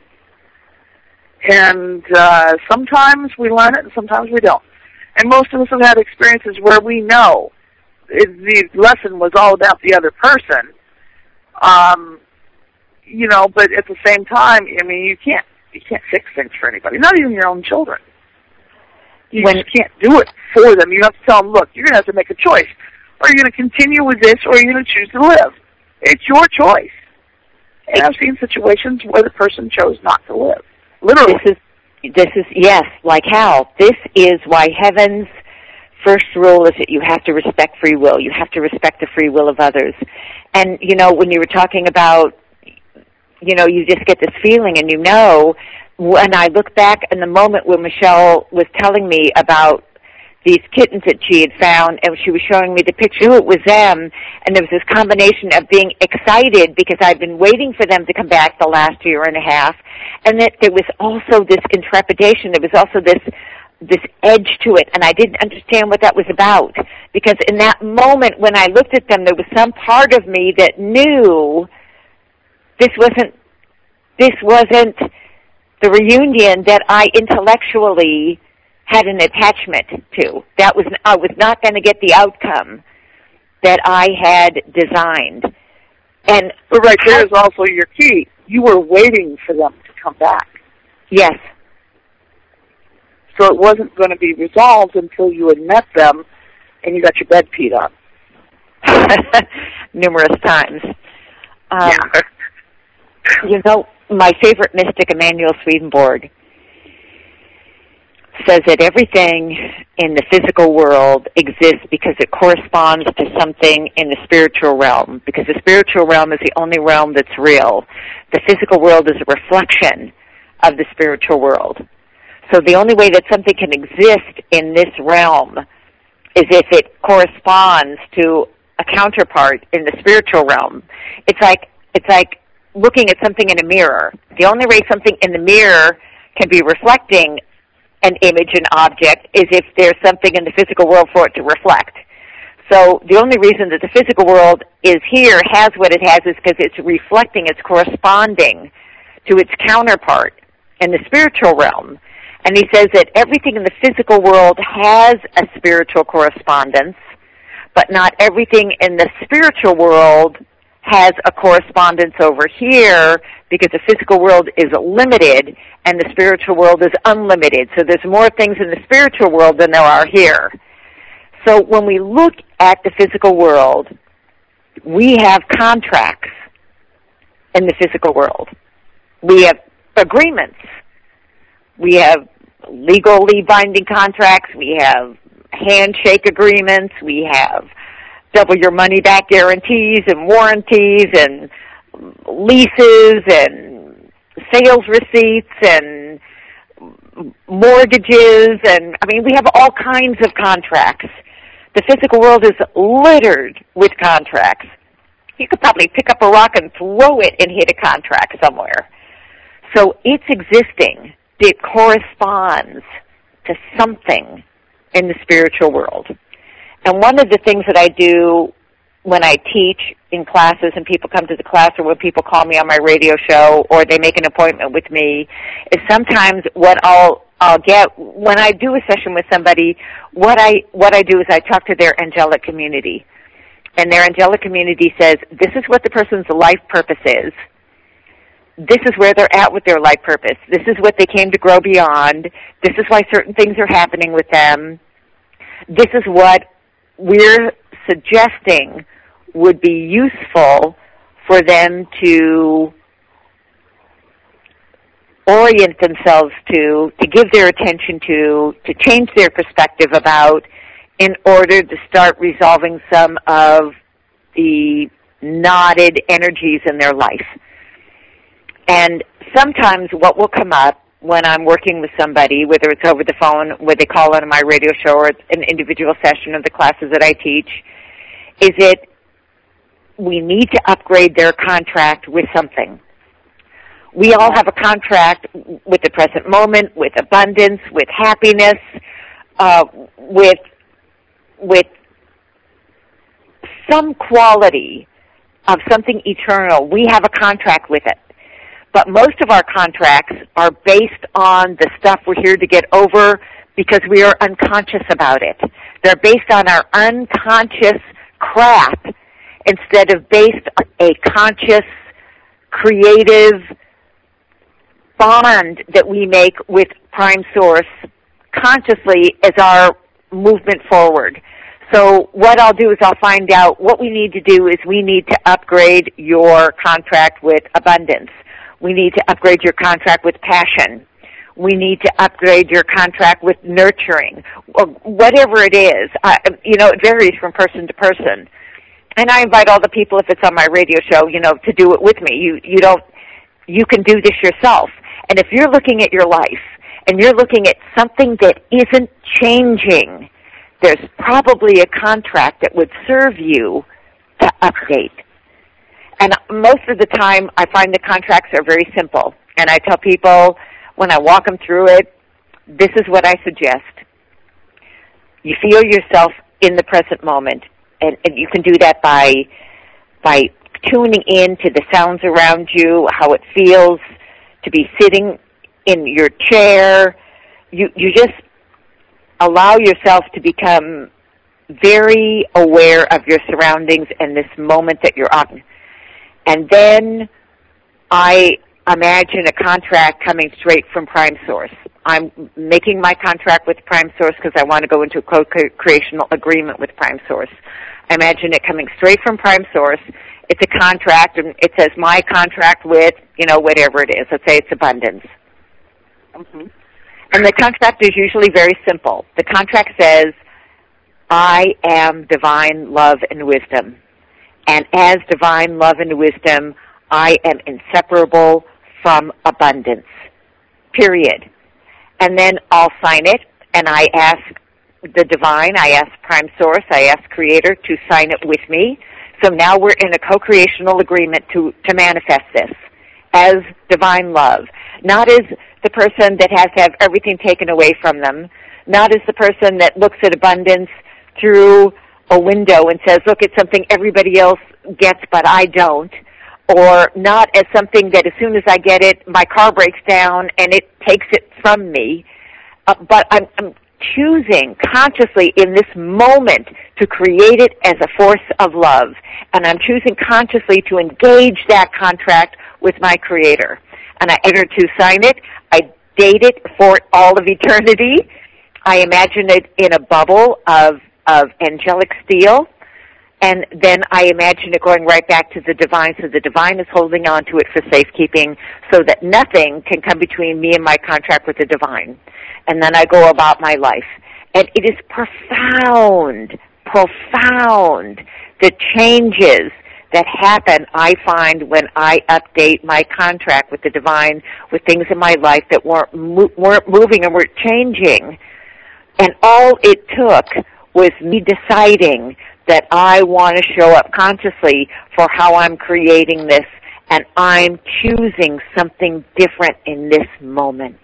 And uh, sometimes we learn it and sometimes we don't. And most of us have had experiences where we know the lesson was all about the other person. Um, you know, but at the same time, I mean, you can't you can't fix things for anybody, not even your own children. You when, just can't do it for them. You have to tell them, look, you're going to have to make a choice. Are you going to continue with this, or are you going to choose to live? It's your choice. And I've seen situations where the person chose not to live, literally. This is, this is yes, like how. This is why heaven's first rule is that you have to respect free will. You have to respect the free will of others. And, you know, when you were talking about, you know, you just get this feeling and you know, when I look back in the moment when Michelle was telling me about these kittens that she had found, and she was showing me the picture, it was them, and there was this combination of being excited because I'd been waiting for them to come back the last year and a half, and that there was also this intrepidation, there was also this this edge to it, and I didn't understand what that was about, because in that moment when I looked at them, there was some part of me that knew this wasn't this wasn't the reunion that I intellectually had an attachment to. That was I was not going to get the outcome that I had designed. And but right there is also your key. You were waiting for them to come back. Yes. So it wasn't going to be resolved until you had met them and you got your bed peed on. Numerous times. Um, yeah. You know, my favorite mystic, Emanuel Swedenborg, says that everything in the physical world exists because it corresponds to something in the spiritual realm, because the spiritual realm is the only realm that's real. The physical world is a reflection of the spiritual world. So the only way that something can exist in this realm as if it corresponds to a counterpart in the spiritual realm. It's like it's like looking at something in a mirror. The only way something in the mirror can be reflecting an image, an object, is if there's something in the physical world for it to reflect. So the only reason that the physical world is here, has what it has, is because it's reflecting, it's corresponding to its counterpart in the spiritual realm. And he says that everything in the physical world has a spiritual correspondence, but not everything in the spiritual world has a correspondence over here, because the physical world is limited and the spiritual world is unlimited. So there's more things in the spiritual world than there are here. So when we look at the physical world, we have contracts in the physical world. We have agreements. We have legally binding contracts. We have handshake agreements. We have double your money back guarantees and warranties and leases and sales receipts and mortgages. And, I mean, we have all kinds of contracts. The physical world is littered with contracts. You could probably pick up a rock and throw it and hit a contract somewhere. So its existing, it corresponds to something in the spiritual world. And one of the things that I do when I teach in classes and people come to the class, or when people call me on my radio show or they make an appointment with me, is sometimes what I'll I'll get when I do a session with somebody, what I what I do is I talk to their angelic community. And their angelic community says, this is what the person's life purpose is. This is where they're at with their life purpose. This is what they came to grow beyond. This is why certain things are happening with them. This is what we're suggesting would be useful for them to orient themselves to, to give their attention to, to change their perspective about, in order to start resolving some of the knotted energies in their life. And sometimes what will come up when I'm working with somebody, whether it's over the phone, whether they call on my radio show, or it's an individual session of the classes that I teach, is that we need to upgrade their contract with something. We all have a contract with the present moment, with abundance, with happiness, uh, with with some quality of something eternal. We have a contract with it. But most of our contracts are based on the stuff we're here to get over because we are unconscious about it. They're based on our unconscious crap instead of based on a conscious, creative bond that we make with Prime Source consciously as our movement forward. So what I'll do is I'll find out what we need to do is we need to upgrade your contract with abundance. We need to upgrade your contract with passion. We need to upgrade your contract with nurturing, or whatever it is. I, you know, it varies from person to person. And I invite all the people, if it's on my radio show, you know, to do it with me. You, you don't, you can do this yourself. And if you're looking at your life and you're looking at something that isn't changing, there's probably a contract that would serve you to update. And most of the time, I find the contracts are very simple. And I tell people, when I walk them through it, this is what I suggest. You feel yourself in the present moment. And, and you can do that by by tuning in to the sounds around you, how it feels to be sitting in your chair. You, you just allow yourself to become very aware of your surroundings and this moment that you're on. And then I imagine a contract coming straight from Prime Source. I'm making my contract with Prime Source because I want to go into a co-creational agreement with Prime Source. I imagine it coming straight from Prime Source. It's a contract, and it says my contract with, you know, whatever it is. Let's say it's abundance. Mm-hmm. And the contract is usually very simple. The contract says, I am divine love and wisdom. And as divine love and wisdom, I am inseparable from abundance, period. And then I'll sign it, and I ask the divine, I asked Prime Source, I asked Creator to sign it with me. So now we're in a co-creational agreement to, to manifest this as divine love, not as the person that has to have everything taken away from them, not as the person that looks at abundance through a window and says, look, it's something everybody else gets but I don't, or not as something that as soon as I get it, my car breaks down and it takes it from me, uh, but I'm, I'm choosing consciously in this moment to create it as a force of love, and I'm choosing consciously to engage that contract with my Creator. And I enter to sign it. I date it for all of eternity. I imagine it in a bubble of, of angelic steel. And then I imagine it going right back to the divine. So the divine is holding on to it for safekeeping so that nothing can come between me and my contract with the divine. And then I go about my life. And it is profound, profound, the changes that happen, I find, when I update my contract with the divine, with things in my life that weren't, mo- weren't moving and weren't changing. And all it took was me deciding that I want to show up consciously for how I'm creating this, and I'm choosing something different in this moment.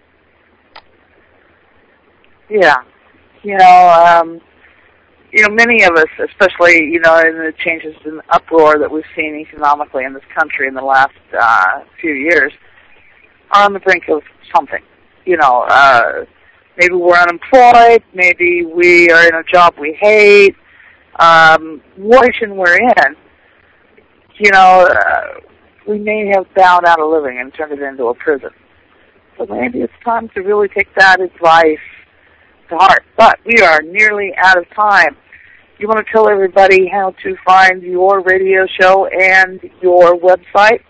Yeah. You know, um, you know, many of us, especially, you know, in the changes and uproar that we've seen economically in this country in the last uh, few years, are on the brink of something. You know, uh, maybe we're unemployed, maybe we are in a job we hate, um, what situation we're in, you know, uh, we may have found out a living and turned it into a prison. So maybe it's time to really take that advice to heart. But we are nearly out of time. You want to tell everybody how to find your radio show and your website?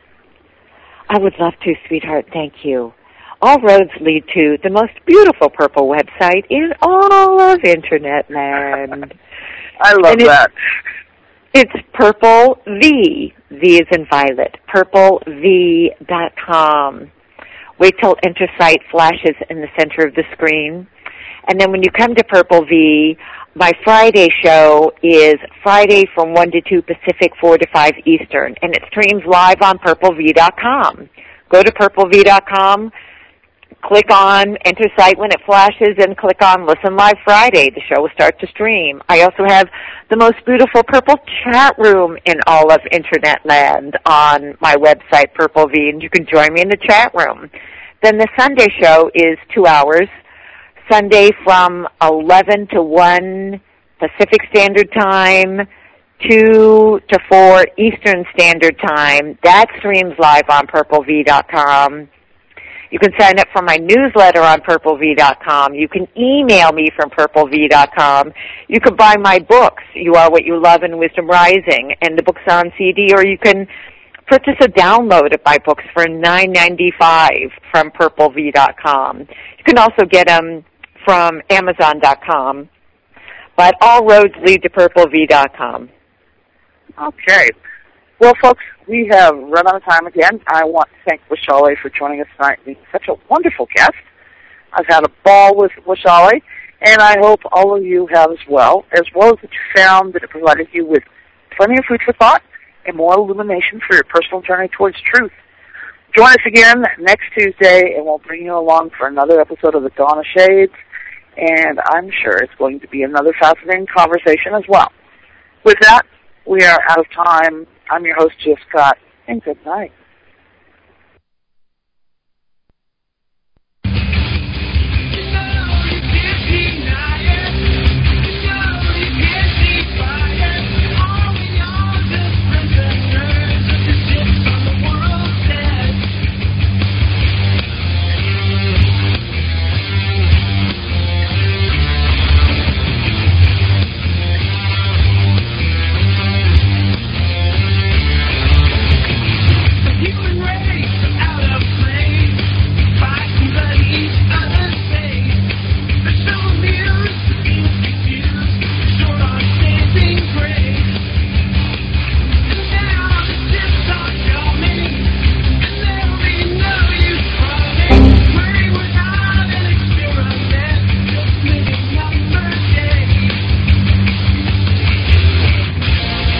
I would love to, sweetheart. Thank you. All roads lead to the most beautiful purple website in all of Internet land. I love and that. It's, it's Purple V. V is in Violet. purple v dot com. Wait till Enter Site flashes in the center of the screen. And then when you come to Purple V, my Friday show is Friday from one to two Pacific, four to five Eastern, and it streams live on purple v dot com. Go to purple v dot com, click on Enter Site when it flashes, and click on Listen Live Friday. The show will start to stream. I also have the most beautiful purple chat room in all of Internet land on my website, Purple V, and you can join me in the chat room. Then the Sunday show is two hours. Sunday from eleven to one Pacific Standard Time, two to four Eastern Standard Time. That streams live on purple v dot com. You can sign up for my newsletter on purple v dot com. You can email me from purple v dot com. You can buy my books, You Are What You Love and Wisdom Rising, and the books on C D, or you can purchase a download of my books for nine ninety-five from purple v dot com. You can also get them from amazon dot com. But all roads lead to purple v dot com. Okay. Well, folks, we have run out of time again. I want to thank Washali for joining us tonight, being such a wonderful guest. I've had a ball with Washali, and I hope all of you have as well, as well as that you found that it provided you with plenty of food for thought and more illumination for your personal journey towards truth. Join us again next Tuesday, and we'll bring you along for another episode of the Dawn of Shades, and I'm sure it's going to be another fascinating conversation as well. With that, we are out of time. I'm your host, Jill Scott, and good night.